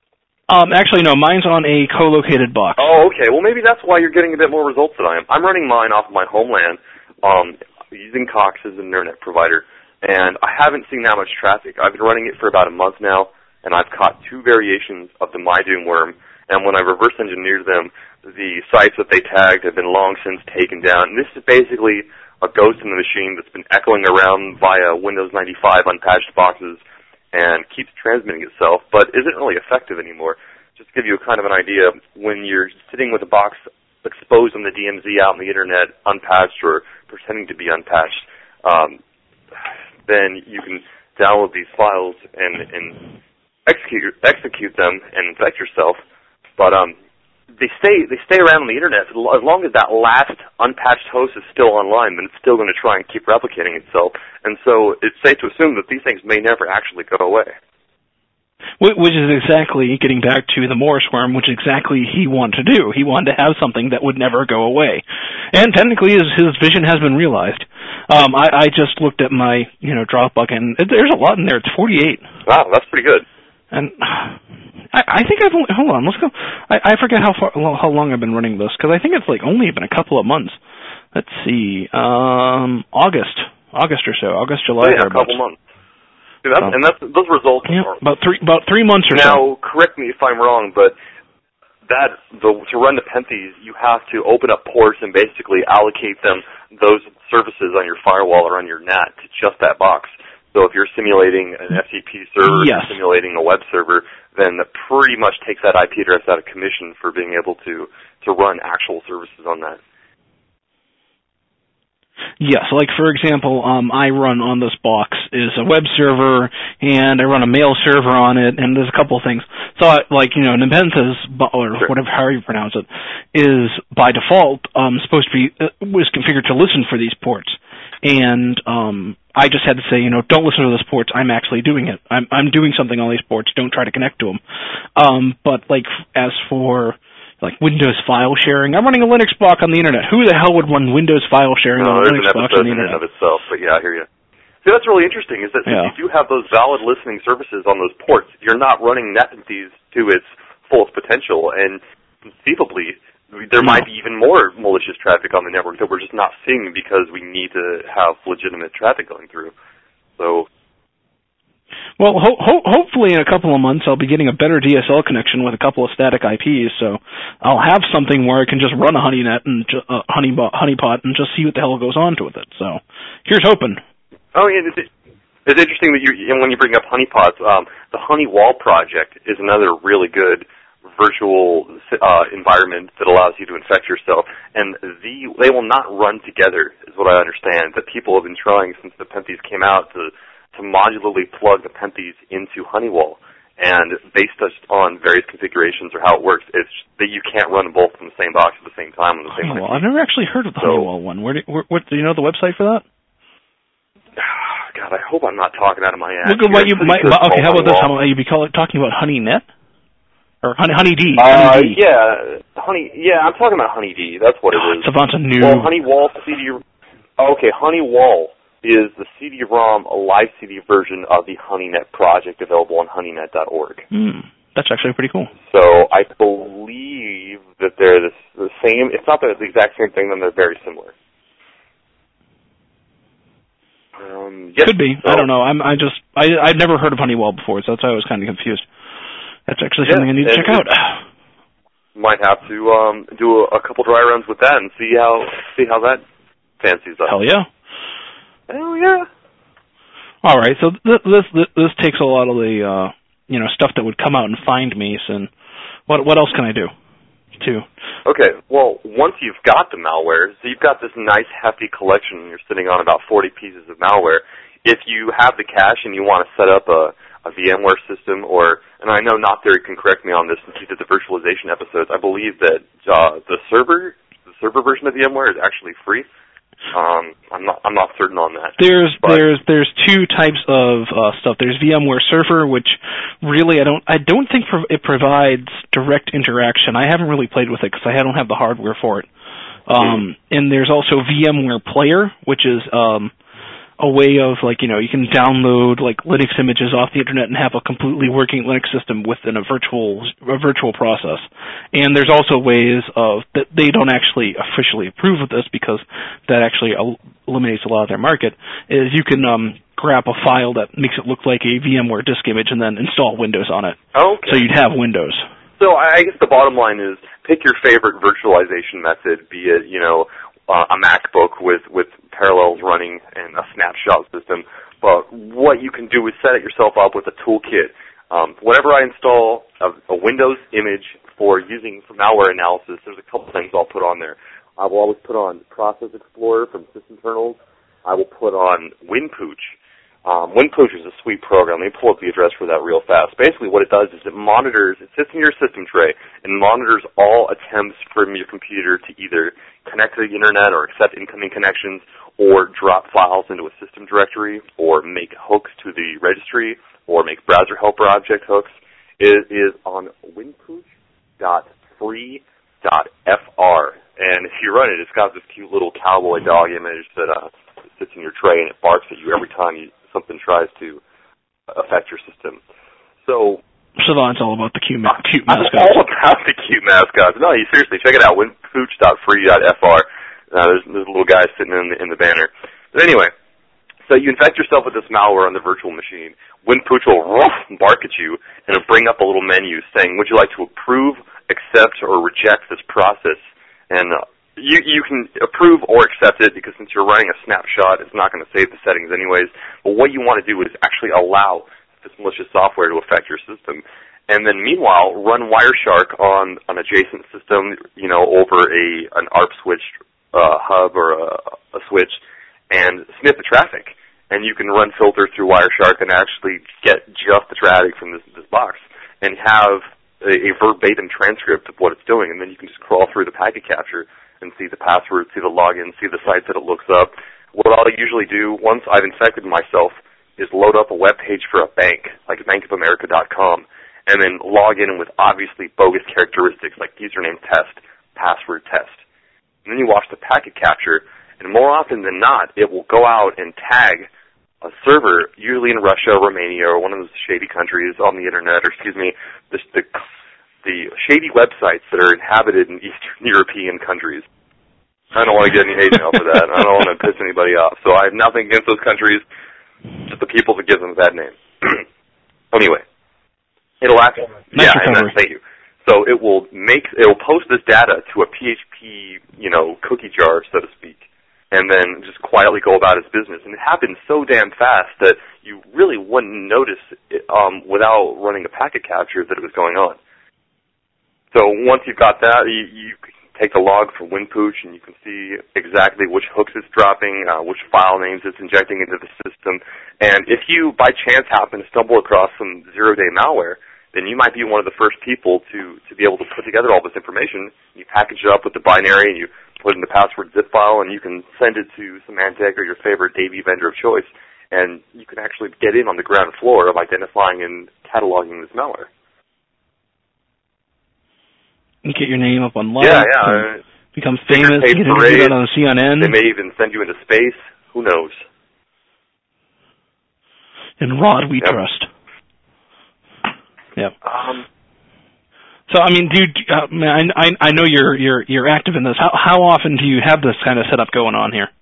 [SPEAKER 2] Um, actually, no, mine's on a co-located box.
[SPEAKER 3] Oh, okay. Well, maybe that's why you're getting a bit more results than I am. I'm running mine off of my homeland, um, using Cox as an internet provider, and I haven't seen that much traffic. I've been running it for about a month now, and I've caught two variations of the MyDoom worm, and when I reverse engineered them, the sites that they tagged have been long since taken down. And this is basically a ghost in the machine that's been echoing around via Windows ninety-five unpatched boxes and keeps transmitting itself, but isn't really effective anymore. Just to give you a kind of an idea, when you're sitting with a box exposed on the D M Z out on the internet, unpatched or pretending to be unpatched, um, then you can download these files and, and execute execute them and infect yourself. But um, they stay they stay around on the internet as long as that last unpatched host is still online. Then it's still going to try and keep replicating itself. And so it's safe to assume that these things may never actually go away.
[SPEAKER 2] Which is exactly, getting back to the Morris worm, which exactly he wanted to do. He wanted to have something that would never go away. And technically his, his vision has been realized. Um, I, I just looked at my, you know, Dropbox, and there's a lot in there. It's forty-eight.
[SPEAKER 3] Wow, that's pretty good.
[SPEAKER 2] And I, I think I've only, hold on, let's go. I, I forget how far, how long I've been running this, because I think it's like only been a couple of months. Let's see, um, August, August or so, August, July.
[SPEAKER 3] Oh, yeah, a couple months. See, that's,
[SPEAKER 2] so,
[SPEAKER 3] and that's those results.
[SPEAKER 2] Yeah,
[SPEAKER 3] are,
[SPEAKER 2] about three about three months or
[SPEAKER 3] now,
[SPEAKER 2] so.
[SPEAKER 3] Now, correct me if I'm wrong, but that the, to run Nepenthes, you have to open up ports and basically allocate them those services on your firewall or on your N A T to just that box. So if you're simulating an F T P server,
[SPEAKER 2] yes.
[SPEAKER 3] You're simulating a web server, then that pretty much takes that I P address out of commission for being able to to run actual services on that.
[SPEAKER 2] Yes, like for example, um, I run on this box is a web server, and I run a mail server on it, and there's a couple of things. So, I, like you know, Nepenthes, or
[SPEAKER 3] sure.
[SPEAKER 2] whatever, however you pronounce it, is by default um, supposed to be uh, was configured to listen for these ports, and um, I just had to say, you know, don't listen to those ports. I'm actually doing it. I'm I'm doing something on these ports. Don't try to connect to them. Um, but like as for like Windows file sharing. I'm running a Linux box on the internet. Who the hell would want Windows file sharing
[SPEAKER 3] no,
[SPEAKER 2] on a Linux box on the internet?
[SPEAKER 3] No, there's an episode in and of itself, but yeah, I hear you. See, that's really interesting, is that
[SPEAKER 2] yeah.
[SPEAKER 3] if you do have those valid listening services on those ports, you're not running Nepenthes to its fullest potential, and conceivably, there
[SPEAKER 2] no.
[SPEAKER 3] might be even more malicious traffic on the network that we're just not seeing because we need to have legitimate traffic going through. So...
[SPEAKER 2] Well, ho- ho- hopefully in a couple of months I'll be getting a better D S L connection with a couple of static I Ps, so I'll have something where I can just run a honeynet and ju- uh, honey bo- honeypot and just see what the hell goes on with it. So here's hoping.
[SPEAKER 3] Oh, yeah, it's, it's interesting that you when you bring up honeypots. Um, the Honeywall project is another really good virtual uh, environment that allows you to infect yourself, and the they will not run together, is what I understand. That people have been trying since the Nepenthes came out to. to modularly plug the Nepenthes into Honeywall. And based on various configurations or how it works, it's that you can't run both from the same box at the same time on the same
[SPEAKER 2] Honeywall. I've never actually heard of the
[SPEAKER 3] so,
[SPEAKER 2] Honeywall one. Where do, where, what, do you know the website for that?
[SPEAKER 3] God, I hope I'm not talking out of my ass.
[SPEAKER 2] Look at what you might. Okay, how about this? How about you be call, talking about HoneyNet or Honey HoneyD?
[SPEAKER 3] Uh,
[SPEAKER 2] HoneyD.
[SPEAKER 3] yeah, Honey. Yeah, I'm talking about HoneyD. That's what it
[SPEAKER 2] oh,
[SPEAKER 3] is.
[SPEAKER 2] It's a bunch of new.
[SPEAKER 3] Well, Honeywall C D. Okay, Honeywall is the C D-ROM live C D version of the HoneyNet project, available on honeynet dot org.
[SPEAKER 2] Hmm, that's actually pretty cool.
[SPEAKER 3] So I believe that they're the, the same. It's not the, the exact same thing, then they're very similar. Um, yes,
[SPEAKER 2] Could be.
[SPEAKER 3] so,
[SPEAKER 2] I don't know. I'm. I just. I. I've never heard of Honeywell before, so that's why I was kind of confused. That's actually
[SPEAKER 3] yeah,
[SPEAKER 2] something I need to check out.
[SPEAKER 3] Might have to um, do a, a couple dry runs with that and see how see how that fancies up.
[SPEAKER 2] Hell yeah.
[SPEAKER 3] Hell yeah.
[SPEAKER 2] All right. So th- this this this takes a lot of the uh, you know stuff that would come out and find me. And what what else can I do? Too.
[SPEAKER 3] Okay, well, once you've got the malware, so you've got this nice hefty collection, you're sitting on about forty pieces of malware. If you have the cache and you want to set up a, a VMware system, or, and I know Not Theory can correct me on this since he did the virtualization episodes, I believe that uh, the server, the server version of VMware is actually free. Um, I'm not. I'm not certain on that.
[SPEAKER 2] There's
[SPEAKER 3] but.
[SPEAKER 2] there's there's two types of uh, stuff. There's VMware Server, which really I don't I don't think pro- it provides direct interaction. I haven't really played with it because I don't have the hardware for it. Um, mm. And there's also VMware Player, which is um, a way of like you know you can download like Linux images off the internet and have a completely working Linux system within a virtual a virtual process. And there's also ways of that they don't actually officially approve of this because that actually el- eliminates a lot of their market. Is you can um, grab a file that makes it look like a VMware disk image and then install Windows on it.
[SPEAKER 3] Okay.
[SPEAKER 2] So you'd have Windows.
[SPEAKER 3] So I guess the bottom line is pick your favorite virtualization method, be it you know uh, a MacBook with with Parallels running and a snapshot system. But what you can do is set it yourself up with a toolkit. Um, whenever I install a, a Windows image for using for malware analysis, there's a couple things I'll put on there. I will always put on Process Explorer from SysInternals. I will put on WinPooch. Um, WinPooch is a sweet program. Let me pull up the address for that real fast. Basically what it does is it monitors, it sits in your system tray and monitors all attempts from your computer to either connect to the internet or accept incoming connections or drop files into a system directory or make hooks to the registry or make browser helper object hooks. It is on winpooch dot free dot f r. And if you run it, it's got this cute little cowboy dog image that uh, sits in your tray and it barks at you every time you, something tries to affect your system. So,
[SPEAKER 2] Savant's all about the cute, ma- cute
[SPEAKER 3] I'm
[SPEAKER 2] mascots.
[SPEAKER 3] all about the cute mascots. No, you seriously, check it out, winpooch dot free dot f r. Uh, there's, there's a little guy sitting in the, in the banner. But anyway, so you infect yourself with this malware on the virtual machine. WinPooch will woof, bark at you, and it'll bring up a little menu saying, would you like to approve, accept, or reject this process? And uh, you, you can approve or accept it because since you're running a snapshot, it's not going to save the settings anyways. But what you want to do is actually allow this malicious software to affect your system. And then meanwhile, run Wireshark on an adjacent system, you know, over a an A R P switch uh, hub or a, a switch and sniff the traffic. And you can run filters through Wireshark and actually get just the traffic from this, this box and have a, a verbatim transcript of what it's doing. And then you can just crawl through the packet capture and see the password, see the login, see the sites that it looks up. What I'll usually do once I've infected myself is load up a web page for a bank, like bank of america dot com, and then log in with obviously bogus characteristics like username test, password test. And then you watch the packet capture, and more often than not, it will go out and tag a server, usually in Russia, Romania, or one of those shady countries on the internet, or excuse me, the, the, the shady websites that are inhabited in Eastern European countries. I don't want to get any hate mail for that. I don't want to piss anybody off. So I have nothing against those countries, just the people that give them a bad name. Anyway, it'll act.
[SPEAKER 2] Nice
[SPEAKER 3] yeah, and that, thank you. So it will make it will post this data to a P H P, you know, cookie jar, so to speak, and then just quietly go about its business. And it happens so damn fast that you really wouldn't notice it, um, without running a packet capture that it was going on. So once you've got that, you, you take a log from WinPooch, and you can see exactly which hooks it's dropping, uh, which file names it's injecting into the system. And if you, by chance, happen to stumble across some zero-day malware, then you might be one of the first people to, to be able to put together all this information. You package it up with the binary, and you put it in the password zip file, and you can send it to Symantec or your favorite A V vendor of choice, and you can actually get in on the ground floor of identifying and cataloging this malware.
[SPEAKER 2] You get your name up on lights.
[SPEAKER 3] Yeah, yeah.
[SPEAKER 2] Become famous. You get interviewed on C N N.
[SPEAKER 3] They may even send you into space. Who knows?
[SPEAKER 2] In Rod we
[SPEAKER 3] yep.
[SPEAKER 2] trust. Yep.
[SPEAKER 3] Um.
[SPEAKER 2] So I mean, do you, uh, I I know you're you're you're active in this. How how often do you have this kind of setup going on here?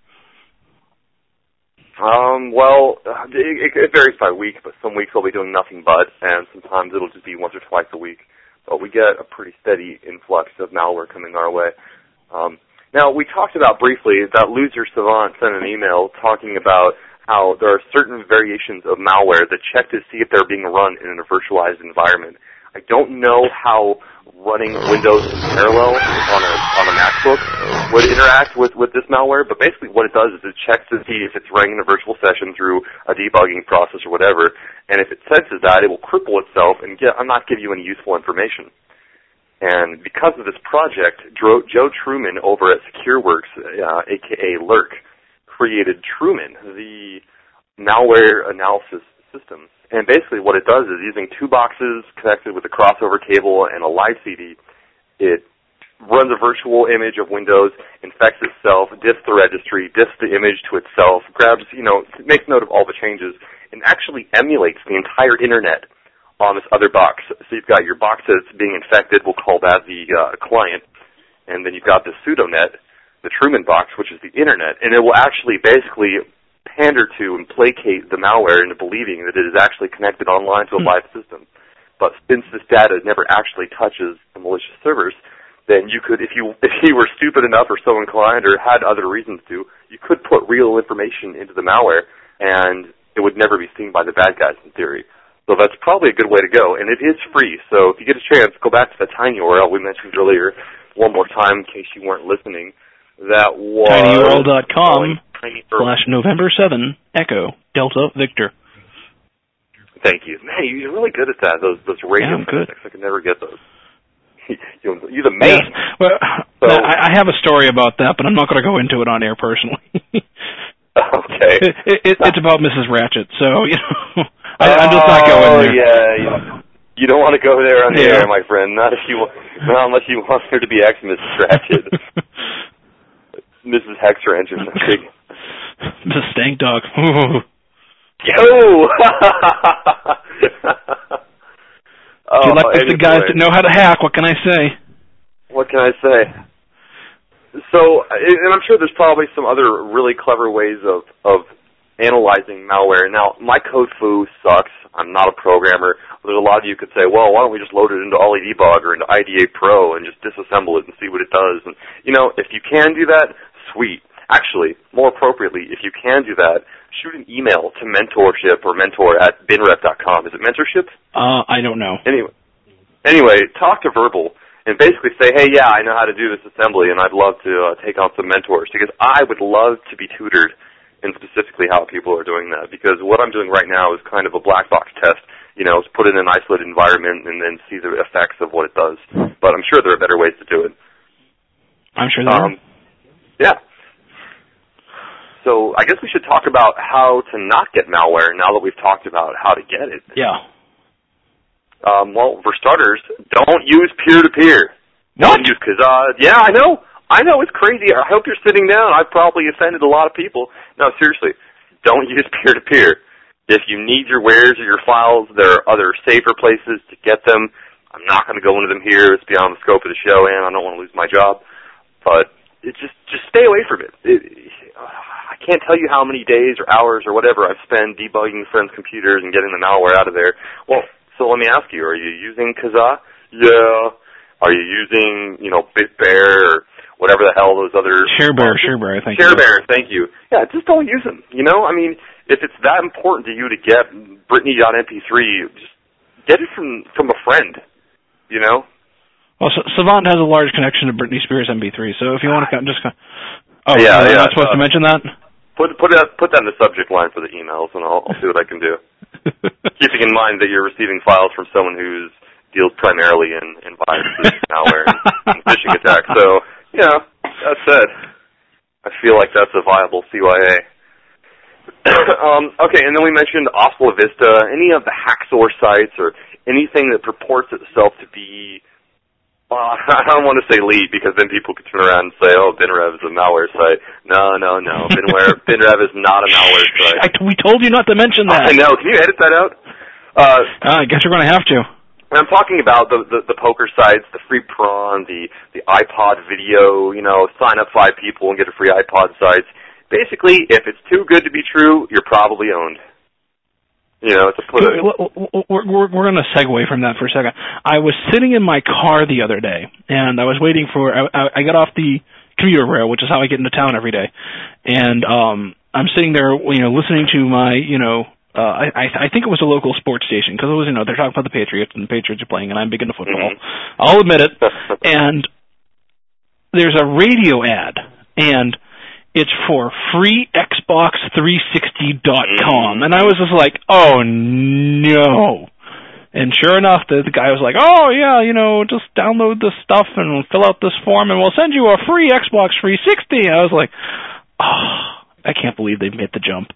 [SPEAKER 3] Um. Well, it, it varies by week, but some weeks I'll be doing nothing but, and sometimes it'll just be once or twice a week. But we get a pretty steady influx of malware coming our way. Um, now, we talked about briefly that Loser Savant sent an email talking about how there are certain variations of malware that check to see if they're being run in a virtualized environment. I don't know how running Windows in parallel on a on a MacBook would interact with, with this malware, but basically what it does is it checks to see if it's running in a virtual session through a debugging process or whatever, and if it senses that, it will cripple itself and get, not give you any useful information. And because of this project, Joe Truman over at SecureWorks, uh, a k a. Lurk, created Truman, the malware analysis system. And basically what it does is, using two boxes connected with a crossover cable and a live C D, it runs a virtual image of Windows, infects itself, diffs the registry, diffs the image to itself, grabs, you know, makes note of all the changes, and actually emulates the entire Internet on this other box. So you've got your box that's being infected, we'll call that the uh, client, and then you've got the pseudonet, the Truman box, which is the Internet, and it will actually basically pander to and placate the malware into believing that it is actually connected online to a live system. But since this data never actually touches the malicious servers, then you could, if you if you were stupid enough or so inclined or had other reasons to, you could put real information into the malware, and it would never be seen by the bad guys in theory. So that's probably a good way to go, and it is free. So if you get a chance, go back to the Tiny U R L we mentioned earlier one more time in case you weren't listening. That was
[SPEAKER 2] tinyurl dot com slash November seventh Echo Delta Victor.
[SPEAKER 3] Thank you. Man, you're really good at that. Those those radio
[SPEAKER 2] yeah, I'm good.
[SPEAKER 3] I could never get those. You're the man.
[SPEAKER 2] Yes. Well, so, I have a story about that, but I'm not going to go into it on air personally.
[SPEAKER 3] Okay.
[SPEAKER 2] It, it, it's about Missus Ratchet, so you know, I, I'm just not going there.
[SPEAKER 3] Oh yeah, you, you don't want to go there on the
[SPEAKER 2] yeah.
[SPEAKER 3] air, my friend. Not if you, not unless you want her to be ex-Missus Ratchet. Missus Hexer Engine, I think.
[SPEAKER 2] Missus Stank Dog.
[SPEAKER 3] Yo!
[SPEAKER 2] If you
[SPEAKER 3] oh,
[SPEAKER 2] like
[SPEAKER 3] anyway.
[SPEAKER 2] the guys that know how to hack, what can I say?
[SPEAKER 3] What can I say? So, and I'm sure there's probably some other really clever ways of, of analyzing malware. Now, my code foo sucks. I'm not a programmer. There's a lot of you could say, well, why don't we just load it into OllyDebug or into I D A Pro and just disassemble it and see what it does? And, you know, if you can do that, sweet. Actually, more appropriately, if you can do that, shoot an email to mentorship or mentor at binrep dot com. Is it mentorship?
[SPEAKER 2] Uh, I don't know.
[SPEAKER 3] Anyway, anyway, talk to Verbal and basically say, hey, yeah, I know how to do this assembly, and I'd love to uh, take on some mentors, because I would love to be tutored in specifically how people are doing that, because what I'm doing right now is kind of a black box test. You know, put it in an isolated environment and then see the effects of what it does. But I'm sure there are better ways to do it.
[SPEAKER 2] I'm sure there
[SPEAKER 3] um, are. Yeah. So I guess we should talk about how to not get malware now that we've talked about how to get it.
[SPEAKER 2] Yeah.
[SPEAKER 3] Um, well, for starters, don't use peer-to-peer.
[SPEAKER 2] What?
[SPEAKER 3] Don't use Kazaa. Yeah, I know. I know, it's crazy. I hope you're sitting down. I've probably offended a lot of people. No, seriously, don't use peer-to-peer. If you need your wares or your files, there are other safer places to get them. I'm not going to go into them here. It's beyond the scope of the show, and I don't want to lose my job. But it just just stay away from it. it I can't tell you how many days or hours or whatever I've spent debugging friends' computers and getting the malware out of there. Well, so let me ask you, are you using Kazaa? Yeah. Are you using, you know, BitBear or whatever the hell those other...
[SPEAKER 2] ShareBear, ShareBear, I think.
[SPEAKER 3] ShareBear, thank you. Yeah, just don't use them, you know? I mean, if it's that important to you to get Britney dot M P three, just get it from, from a friend, you know?
[SPEAKER 2] Well, Savant has a large connection to Britney Spears M P three, so if you want to just... Oh,
[SPEAKER 3] yeah,
[SPEAKER 2] am I
[SPEAKER 3] yeah,
[SPEAKER 2] not supposed
[SPEAKER 3] uh,
[SPEAKER 2] to mention that?
[SPEAKER 3] Put put that put that in the subject line for the emails, and I'll, I'll see what I can do. Keeping in mind that you're receiving files from someone who's deals primarily in, in viruses, malware, and phishing attacks. So, you know, that said, I feel like that's a viable C Y A. um, okay, and then we mentioned Oslo Vista, any of the Hacksaw sites or anything that purports itself to be, uh, I don't want to say lead because then people could turn around and say, oh, BinRev is a malware site. No, no, no. BinWare, BinRev is not a malware site.
[SPEAKER 2] I, we told you not to mention that.
[SPEAKER 3] I know. Can you edit that out? Uh,
[SPEAKER 2] uh, I guess you're going to have to.
[SPEAKER 3] I'm talking about the, the, the poker sites, the free prawn, the, the iPod video, you know, sign up five people and get a free iPod sites. Basically, if it's too good to be true, you're probably owned. You know, it's a put
[SPEAKER 2] We're, we're, we're going to segue from that for a second. I was sitting in my car the other day, and I was waiting for, I, I got off the commuter rail, which is how I get into town every day, and um, I'm sitting there, you know, listening to my, you know, Uh, I, I think it was a local sports station because it was, you know, they're talking about the Patriots and the Patriots are playing, and I'm big into football. Mm-hmm. I'll admit it. And there's a radio ad, and it's for free Xbox three sixty dot com, mm-hmm. and I was just like, oh no. And sure enough, the, the guy was like, oh yeah, you know, just download this stuff and fill out this form, and we'll send you a free Xbox three sixty. I was like, oh, I can't believe they've made the jump.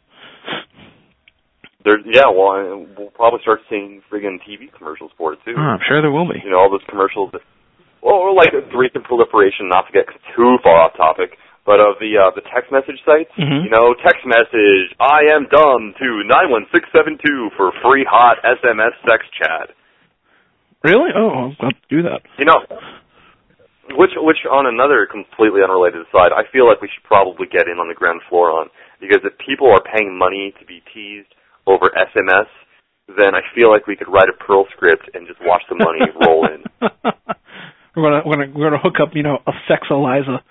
[SPEAKER 3] There, yeah, well, we'll probably start seeing friggin' T V commercials for it, too.
[SPEAKER 2] Oh, I'm sure there will be.
[SPEAKER 3] You know, all those commercials, that, well, or like the recent proliferation, not to get too far off topic, but of the uh, the text message sites. Mm-hmm. You know, text message, I am dumb, to nine one six seven two for free hot S M S sex chat.
[SPEAKER 2] Really? Oh, I'll have to do that.
[SPEAKER 3] You know, which, which on another completely unrelated side, I feel like we should probably get in on the ground floor on, because if people are paying money to be teased over S M S, then I feel like we could write a Perl script and just watch the money roll in.
[SPEAKER 2] We're gonna we're gonna we're gonna hook up, you know, a sex Eliza.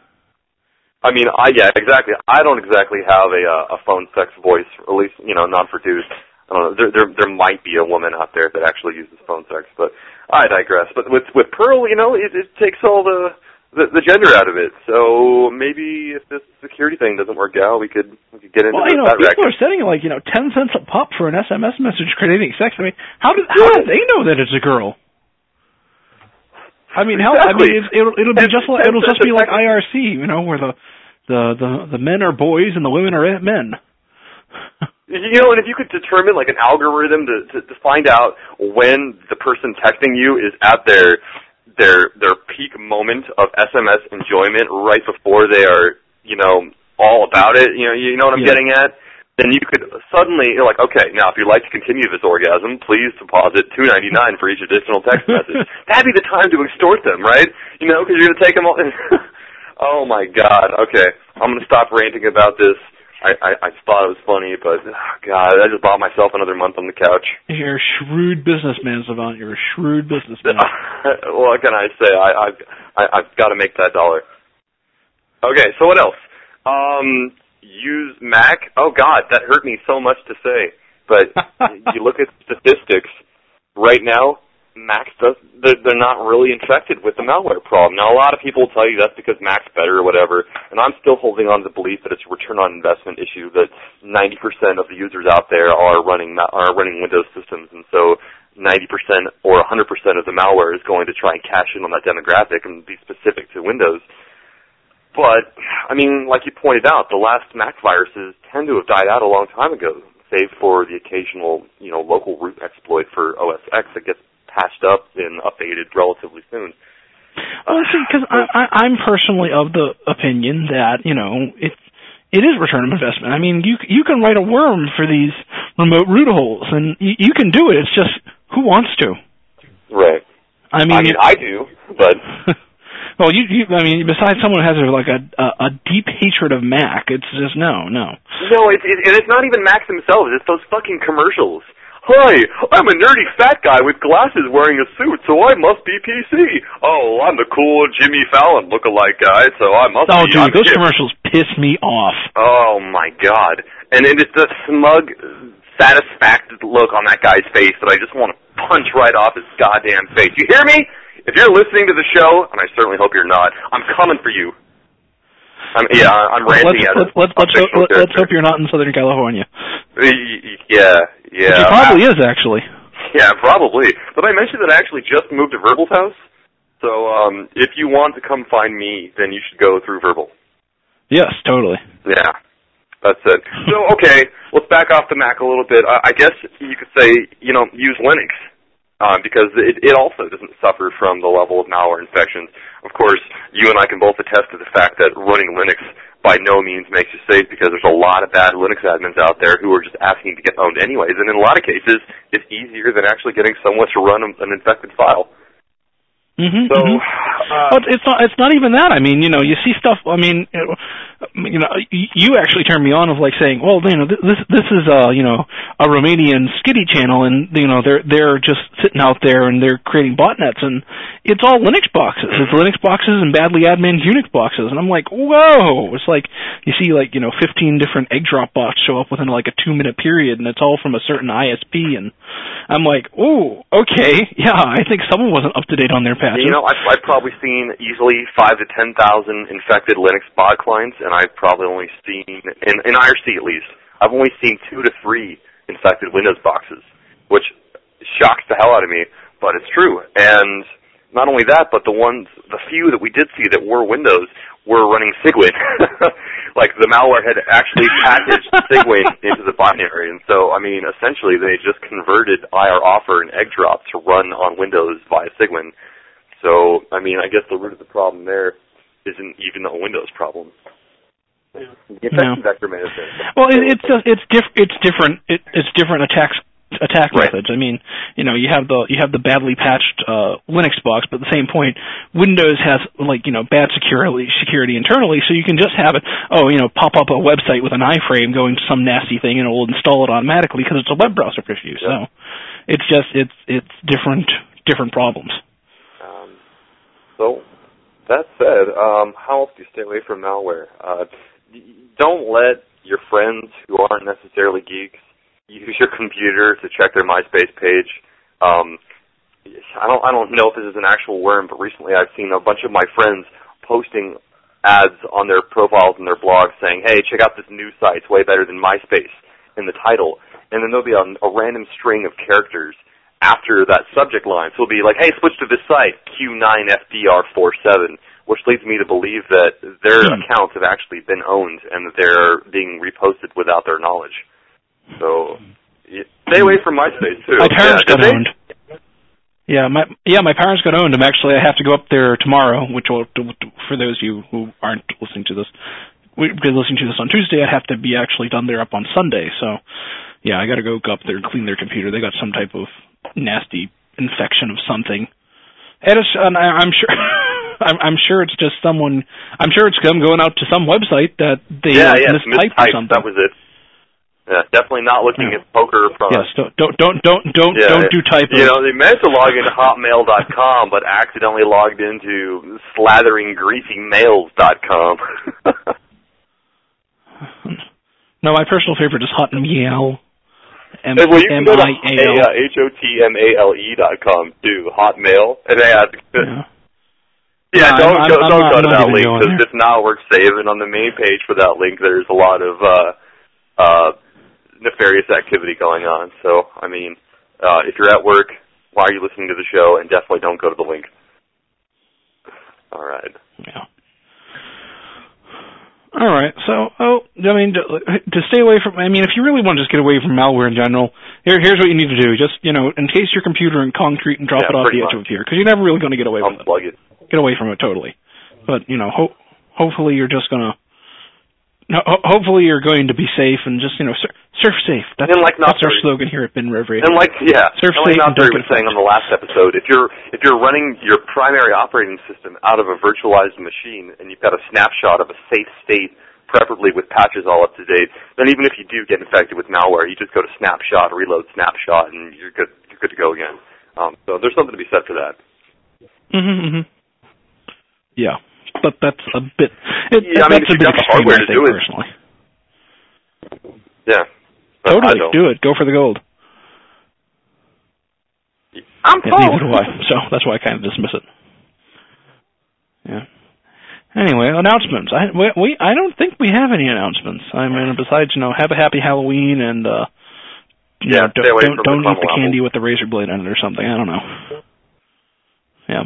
[SPEAKER 3] I mean, I yeah, exactly. I don't exactly have a uh, a phone sex voice, at least, you know, not for dudes. I don't know. There there there might be a woman out there that actually uses phone sex, but I digress. But with with Perl, you know, it, it takes all the The, the gender out of it. So maybe if this security thing doesn't work out, we could we could get into
[SPEAKER 2] well, you know,
[SPEAKER 3] that
[SPEAKER 2] people
[SPEAKER 3] record.
[SPEAKER 2] are setting like, you know, ten cents a pop for an S M S message creating sex. I mean, how do how do they know that it's a girl? I mean,
[SPEAKER 3] exactly.
[SPEAKER 2] hell, I mean, it's, it'll it'll be just like it'll just be like I R C, you know, where the the the the men are boys and the women are men.
[SPEAKER 3] You know, and if you could determine like an algorithm to to, to find out when the person texting you is at their their their peak moment of S M S enjoyment right before they are, you know, all about it, you know, you know what I'm yeah. getting at, then you could suddenly, you're like, okay, now if you'd like to continue this orgasm, please deposit two ninety-nine for each additional text message. That'd be the time to extort them, right? You know, because you're going to take them all. Oh, my God. Okay, I'm going to stop ranting about this. I, I, I thought it was funny, but, oh God, I just bought myself another month on the couch.
[SPEAKER 2] You're a shrewd businessman, Savant. You're a shrewd businessman.
[SPEAKER 3] What can I say? I, I've, I, I've got to make that dollar. Okay, so what else? Um, use Mac. Oh, God, that hurt me so much to say. But you look at statistics right now, Macs does, they're, they're not really infected with the malware problem. Now, a lot of people will tell you that's because Mac's better or whatever, and I'm still holding on to the belief that it's a return on investment issue, that ninety percent of the users out there are running are running Windows systems, and so ninety percent or one hundred percent of the malware is going to try and cash in on that demographic and be specific to Windows. But, I mean, like you pointed out, the last Mac viruses tend to have died out a long time ago, save for the occasional, you know, local root exploit for O S X that gets patched up and updated relatively soon.
[SPEAKER 2] Well, see, because I'm personally of the opinion that, you know, it's it is return on investment. I mean, you you can write a worm for these remote root holes, and you, you can do it. It's just who wants to?
[SPEAKER 3] Right.
[SPEAKER 2] I mean,
[SPEAKER 3] I mean, I do, but
[SPEAKER 2] well, you, you I mean, besides someone who has a, like a, a a deep hatred of Mac, it's just no, no.
[SPEAKER 3] No, it's it, and it's not even Macs themselves. It's those fucking commercials. Hi, I'm a nerdy fat guy with glasses wearing a suit, so I must be P C. Oh, I'm the cool Jimmy Fallon look-alike guy, so I must
[SPEAKER 2] oh,
[SPEAKER 3] be...
[SPEAKER 2] Oh, dude, those hip. commercials piss me off.
[SPEAKER 3] Oh, my God. And it is the smug, satisfied look on that guy's face that I just want to punch right off his goddamn face. You hear me? If you're listening to the show, and I certainly hope you're not, I'm coming for you. I'm, yeah, I'm ranting
[SPEAKER 2] let's,
[SPEAKER 3] at
[SPEAKER 2] let's, let's, let's, hope, let's hope you're not in Southern California.
[SPEAKER 3] Yeah, yeah.
[SPEAKER 2] Which he probably I, is, actually.
[SPEAKER 3] Yeah, probably. But I mentioned that I actually just moved to Verbal's house. So um, if you want to come find me, then you should go through Verbal.
[SPEAKER 2] Yes, totally.
[SPEAKER 3] Yeah. That's it. So, okay, let's back off the Mac a little bit. I, I guess you could say, you know, use Linux, uh, because it, it also doesn't suffer from the level of malware infections. Of course, you and I can both attest to the fact that running Linux by no means makes you safe, because there's a lot of bad Linux admins out there who are just asking to get owned anyways, and in a lot of cases, it's easier than actually getting someone to run an infected file.
[SPEAKER 2] Mm-hmm,
[SPEAKER 3] so,
[SPEAKER 2] mm-hmm.
[SPEAKER 3] Uh,
[SPEAKER 2] but it's not. It's not even that. I mean, you know, you see stuff. I mean, you know, you actually turned me on of like saying, well, you know, this this is a you know a Romanian skitty channel, and you know they're they're just sitting out there and they're creating botnets, and it's all Linux boxes. It's Linux boxes and badly admin Unix boxes, and I'm like, whoa! It's like you see like you know fifteen different egg drop bots show up within like a two minute period, and it's all from a certain I S P, and I'm like, oh, okay, yeah, I think someone wasn't up to date on their patches.
[SPEAKER 3] You know, I've, I've probably seen easily five to ten thousand infected Linux bot clients, and I've probably only seen, in, in I R C at least, I've only seen two to three infected Windows boxes, which shocks the hell out of me, but it's true. And not only that, but the ones, the few that we did see that were Windows were running Cygwin. Like, the malware had actually packaged Cygwin into the binary, and so, I mean, essentially they just converted I R Offer and Eggdrop to run on Windows via Cygwin. So, I mean, I guess the root of the problem there isn't even a Windows problem.
[SPEAKER 2] Yeah.
[SPEAKER 3] The infection vector may have been.
[SPEAKER 2] Well, it, it's just, it's diff, it's different. It, it's different attacks attack
[SPEAKER 3] right.
[SPEAKER 2] methods. I mean, you know, you have the you have the badly patched uh, Linux box, but at the same point, Windows has like you know bad security security internally, so you can just have it. Oh, you know, pop up a website with an iframe going to some nasty thing, and it will install it automatically because it's a web browser issue. Yep. So, it's just it's it's different different problems.
[SPEAKER 3] So, that said, um, how else do you stay away from malware? Uh, don't let your friends who aren't necessarily geeks use your computer to check their MySpace page. Um, I don't, I don't know if this is an actual worm, but recently I've seen a bunch of my friends posting ads on their profiles and their blogs saying, "Hey, check out this new site; it's way better than MySpace," in the title, and then there'll be a, a random string of characters after that subject line. So it'll be like, hey, switch to this site, Q nine F D R forty-seven, which leads me to believe that their hmm. accounts have actually been owned and that they're being reposted without their knowledge. So stay away from MySpace, too.
[SPEAKER 2] My parents
[SPEAKER 3] yeah,
[SPEAKER 2] got owned. Yeah, my yeah, my parents got owned. I'm actually, I have to go up there tomorrow, which will, for those of you who aren't listening to this, we're listening to this on Tuesday, I have to be actually done there up on Sunday. So, yeah, I got to go up there and clean their computer. They got some type of nasty infection of something. And, it's, and I, I'm sure, I'm, I'm sure it's just someone. I'm sure it's them going out to some website that they
[SPEAKER 3] yeah,
[SPEAKER 2] uh,
[SPEAKER 3] yeah,
[SPEAKER 2] mistyped or something.
[SPEAKER 3] That was it. Yeah, definitely not looking
[SPEAKER 2] yeah.
[SPEAKER 3] at poker from.
[SPEAKER 2] Yes, don't don't don't don't don't,
[SPEAKER 3] yeah,
[SPEAKER 2] don't do typos.
[SPEAKER 3] You know, they meant to log into hotmail dot com, but accidentally logged into slathering greasy mails dot com.
[SPEAKER 2] No, my personal favorite is Hotmail. M-
[SPEAKER 3] well, you can go to
[SPEAKER 2] uh,
[SPEAKER 3] H O T M A L E dot com too, Hotmail. And they have,
[SPEAKER 2] yeah,
[SPEAKER 3] yeah
[SPEAKER 2] no,
[SPEAKER 3] don't
[SPEAKER 2] I'm,
[SPEAKER 3] go,
[SPEAKER 2] I'm
[SPEAKER 3] don't
[SPEAKER 2] not,
[SPEAKER 3] go to that link,
[SPEAKER 2] because
[SPEAKER 3] it's not worth saving. On the main page for that link, there's a lot of uh, uh, nefarious activity going on. So, I mean, uh, if you're at work, why are you listening to the show? And definitely don't go to the link. All right.
[SPEAKER 2] Yeah. All right, so, oh, I mean, to, to stay away from, I mean, if you really want to just get away from malware in general, here, here's what you need to do. Just, you know, encase your computer in concrete and drop
[SPEAKER 3] yeah,
[SPEAKER 2] it off the edge
[SPEAKER 3] much.
[SPEAKER 2] of here, because you're never really going to get away with
[SPEAKER 3] Unplug
[SPEAKER 2] it.
[SPEAKER 3] it.
[SPEAKER 2] Get away from it totally. But, you know, ho- hopefully you're just going to, no, ho- hopefully you're going to be safe and just, you know, sur- surf safe. That's,
[SPEAKER 3] and like
[SPEAKER 2] that's our slogan here at Bin Rev Radio.
[SPEAKER 3] And like, yeah,
[SPEAKER 2] surf
[SPEAKER 3] and like
[SPEAKER 2] safe and
[SPEAKER 3] Notary was saying on the last episode, if you're if you're running your primary operating system out of a virtualized machine and you've got a snapshot of a safe state, preferably with patches all up to date, then even if you do get infected with malware, you just go to snapshot, reload snapshot, and you're good. You're good to go again. Um, so there's something to be said for that.
[SPEAKER 2] Mm-hmm. mm-hmm. Yeah, but that's a bit. It,
[SPEAKER 3] yeah, I mean,
[SPEAKER 2] that's
[SPEAKER 3] if
[SPEAKER 2] a bit
[SPEAKER 3] you've got the
[SPEAKER 2] extreme,
[SPEAKER 3] hardware
[SPEAKER 2] I
[SPEAKER 3] to
[SPEAKER 2] think,
[SPEAKER 3] do it.
[SPEAKER 2] personally.
[SPEAKER 3] Yeah.
[SPEAKER 2] Totally, do it. Go for the gold.
[SPEAKER 3] I'm
[SPEAKER 2] yeah, neither do I. So that's why I kind of dismiss it. Yeah. Anyway, announcements. I we, we I don't think we have any announcements. I mean, besides you know, have a happy Halloween and uh, you
[SPEAKER 3] yeah,
[SPEAKER 2] know, don't don't, don't eat the candy with the razor blade in it or something. I don't know. Yeah.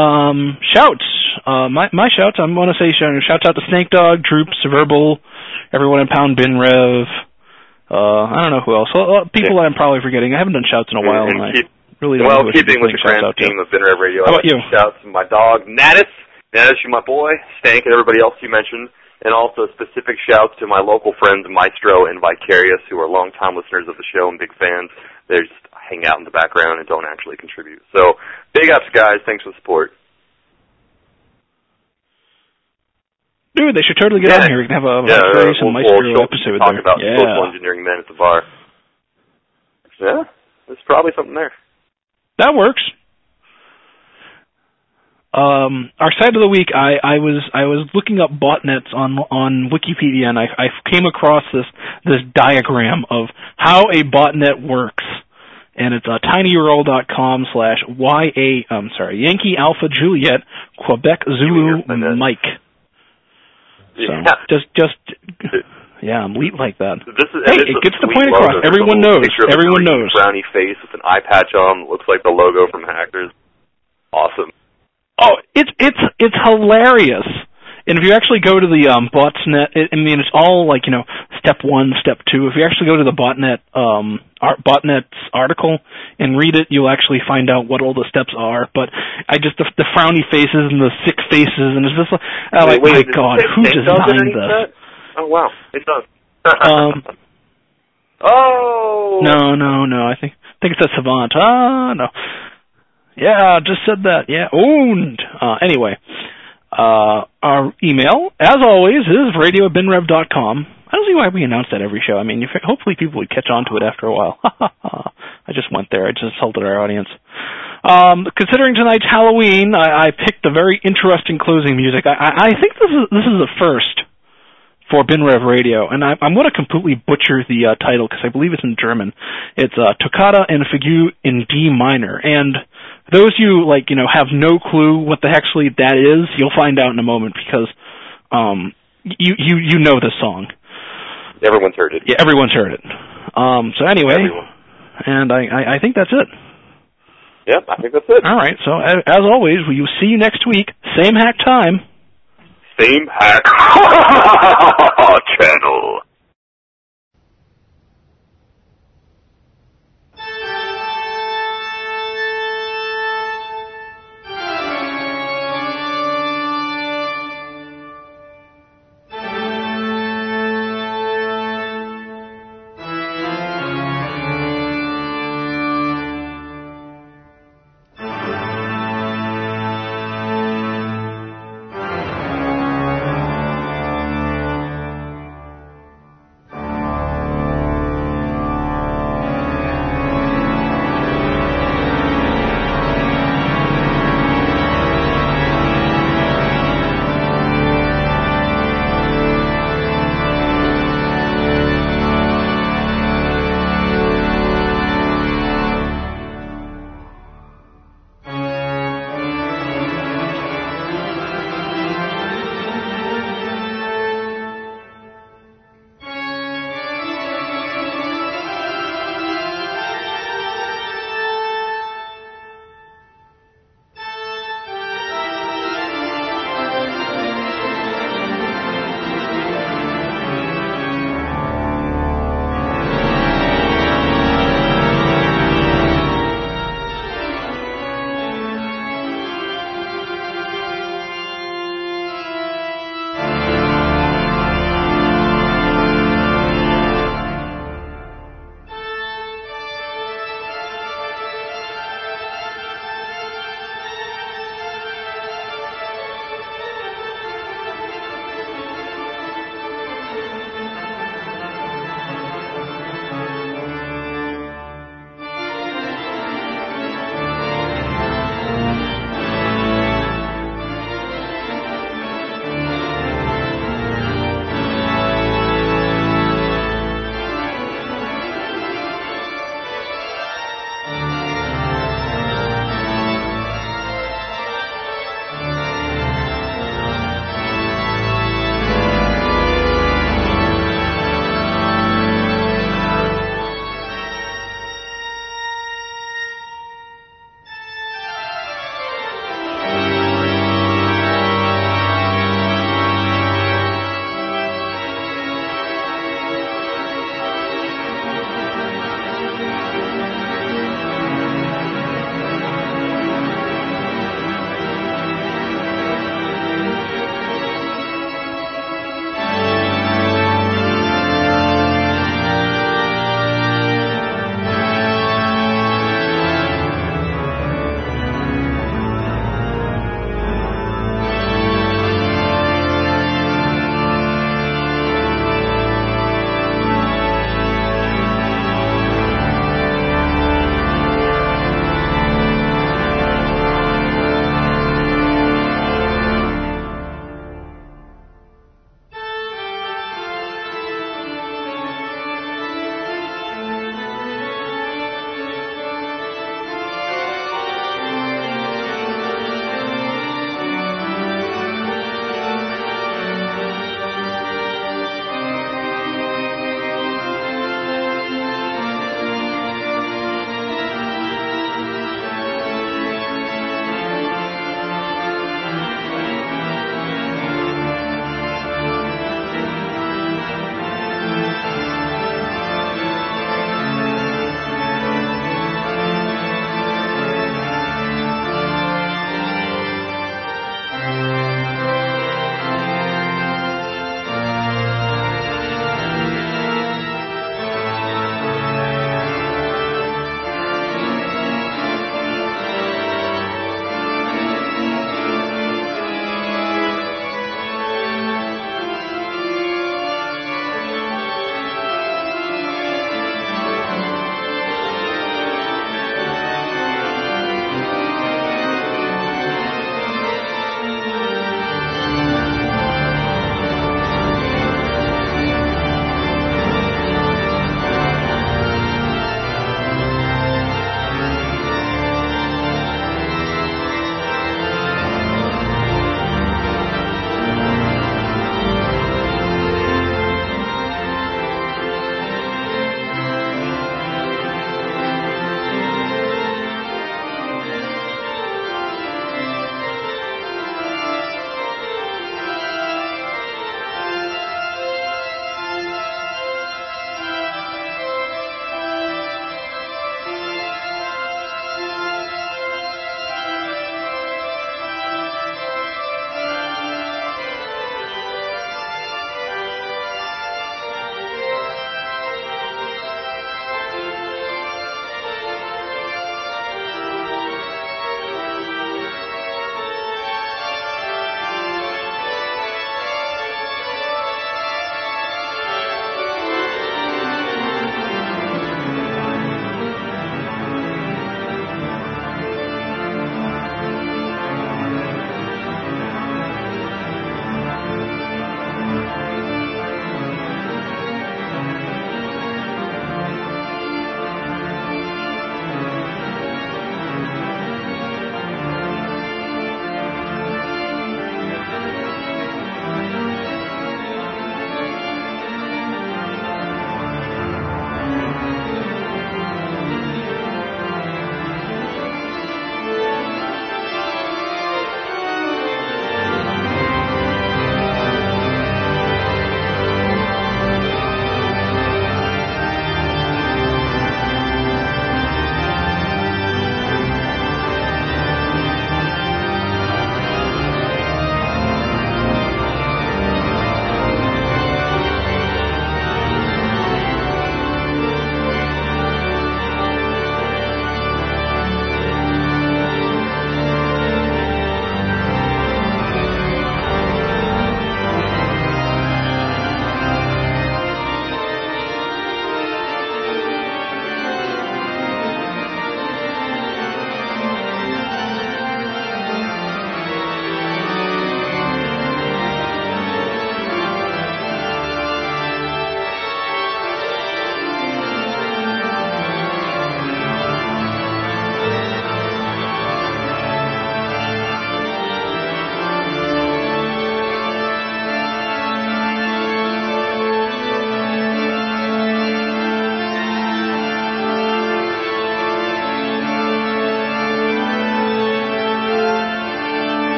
[SPEAKER 2] Um, shouts. Uh, my my shouts. I'm going to say shouts out to Snake Dog, Droops, Verbal, everyone in Pound Bin Rev. Uh, I don't know who else. Uh, people yeah. that I'm probably forgetting. I haven't done shouts in a while.
[SPEAKER 3] And, and
[SPEAKER 2] and
[SPEAKER 3] keep,
[SPEAKER 2] I really don't
[SPEAKER 3] well,
[SPEAKER 2] know
[SPEAKER 3] keeping with the grand theme of Bin Rev Radio,
[SPEAKER 2] How about you?
[SPEAKER 3] Shouts to my dog, Natus. Natus, you my boy. Stank and everybody else you mentioned. And also specific shouts to my local friends, Maestro and Vicarious, who are longtime listeners of the show and big fans. They just hang out in the background and don't actually contribute. So, big ups, guys. Thanks for the support.
[SPEAKER 2] Dude, they should totally get
[SPEAKER 3] yeah.
[SPEAKER 2] on here. We can have a
[SPEAKER 3] yeah,
[SPEAKER 2] Vicarious
[SPEAKER 3] uh,
[SPEAKER 2] and
[SPEAKER 3] we'll,
[SPEAKER 2] Maestro
[SPEAKER 3] we'll
[SPEAKER 2] episode
[SPEAKER 3] talk
[SPEAKER 2] there.
[SPEAKER 3] about
[SPEAKER 2] yeah.
[SPEAKER 3] social engineering men at the bar. Yeah, there's probably something there.
[SPEAKER 2] That works. Um, our site of the week. I, I was I was looking up botnets on on Wikipedia, and I, I came across this this diagram of how a botnet works, and it's uh, tinyurl dot com slash y a um sorry Yankee Alpha Juliet Quebec Zulu Mike. So
[SPEAKER 3] Yeah.
[SPEAKER 2] just just yeah, I'm leet like that.
[SPEAKER 3] This is,
[SPEAKER 2] hey, it gets the point across.
[SPEAKER 3] Logo.
[SPEAKER 2] Everyone knows. Everyone knows.
[SPEAKER 3] Brownie face with an eye patch on that looks like the logo from Hackers. Awesome.
[SPEAKER 2] Oh, it's it's it's hilarious. And if you actually go to the um, botnet, it, I mean, it's all like, you know, step one, step two. If you actually go to the botnet um, art, botnet's article and read it, you'll actually find out what all the steps are. But I just the, the frowny faces and the sick faces, and it's just like, oh,
[SPEAKER 3] wait,
[SPEAKER 2] like
[SPEAKER 3] wait,
[SPEAKER 2] my God, who designed this?
[SPEAKER 3] That? Oh wow, it does.
[SPEAKER 2] um.
[SPEAKER 3] Oh.
[SPEAKER 2] No, no, no. I think I think it's a Savant. Ah, no. Yeah, just said that. Yeah, owned. Uh, anyway. Uh, our email, as always, is radio at binrev dot com. I don't see why we announce that every show. I mean, if, hopefully people would catch on to it after a while. I just went there. I just insulted our audience. Um, considering tonight's Halloween, I, I picked a very interesting closing music. I, I, I think this is this is a first for BinRev Radio, and I, I'm going to completely butcher the uh, title because I believe it's in German. It's uh, Toccata and Fugue in D minor, and those you like, you know, have no clue what the actually that is, you'll find out in a moment because um, you you you know this song.
[SPEAKER 3] Everyone's heard it.
[SPEAKER 2] Yeah, everyone's heard it. Um, so anyway,
[SPEAKER 3] Everyone.
[SPEAKER 2] and I, I I think that's it.
[SPEAKER 3] Yep, I think that's it.
[SPEAKER 2] All right. So as, as always, we will see you next week, same hack time.
[SPEAKER 3] Same hack channel.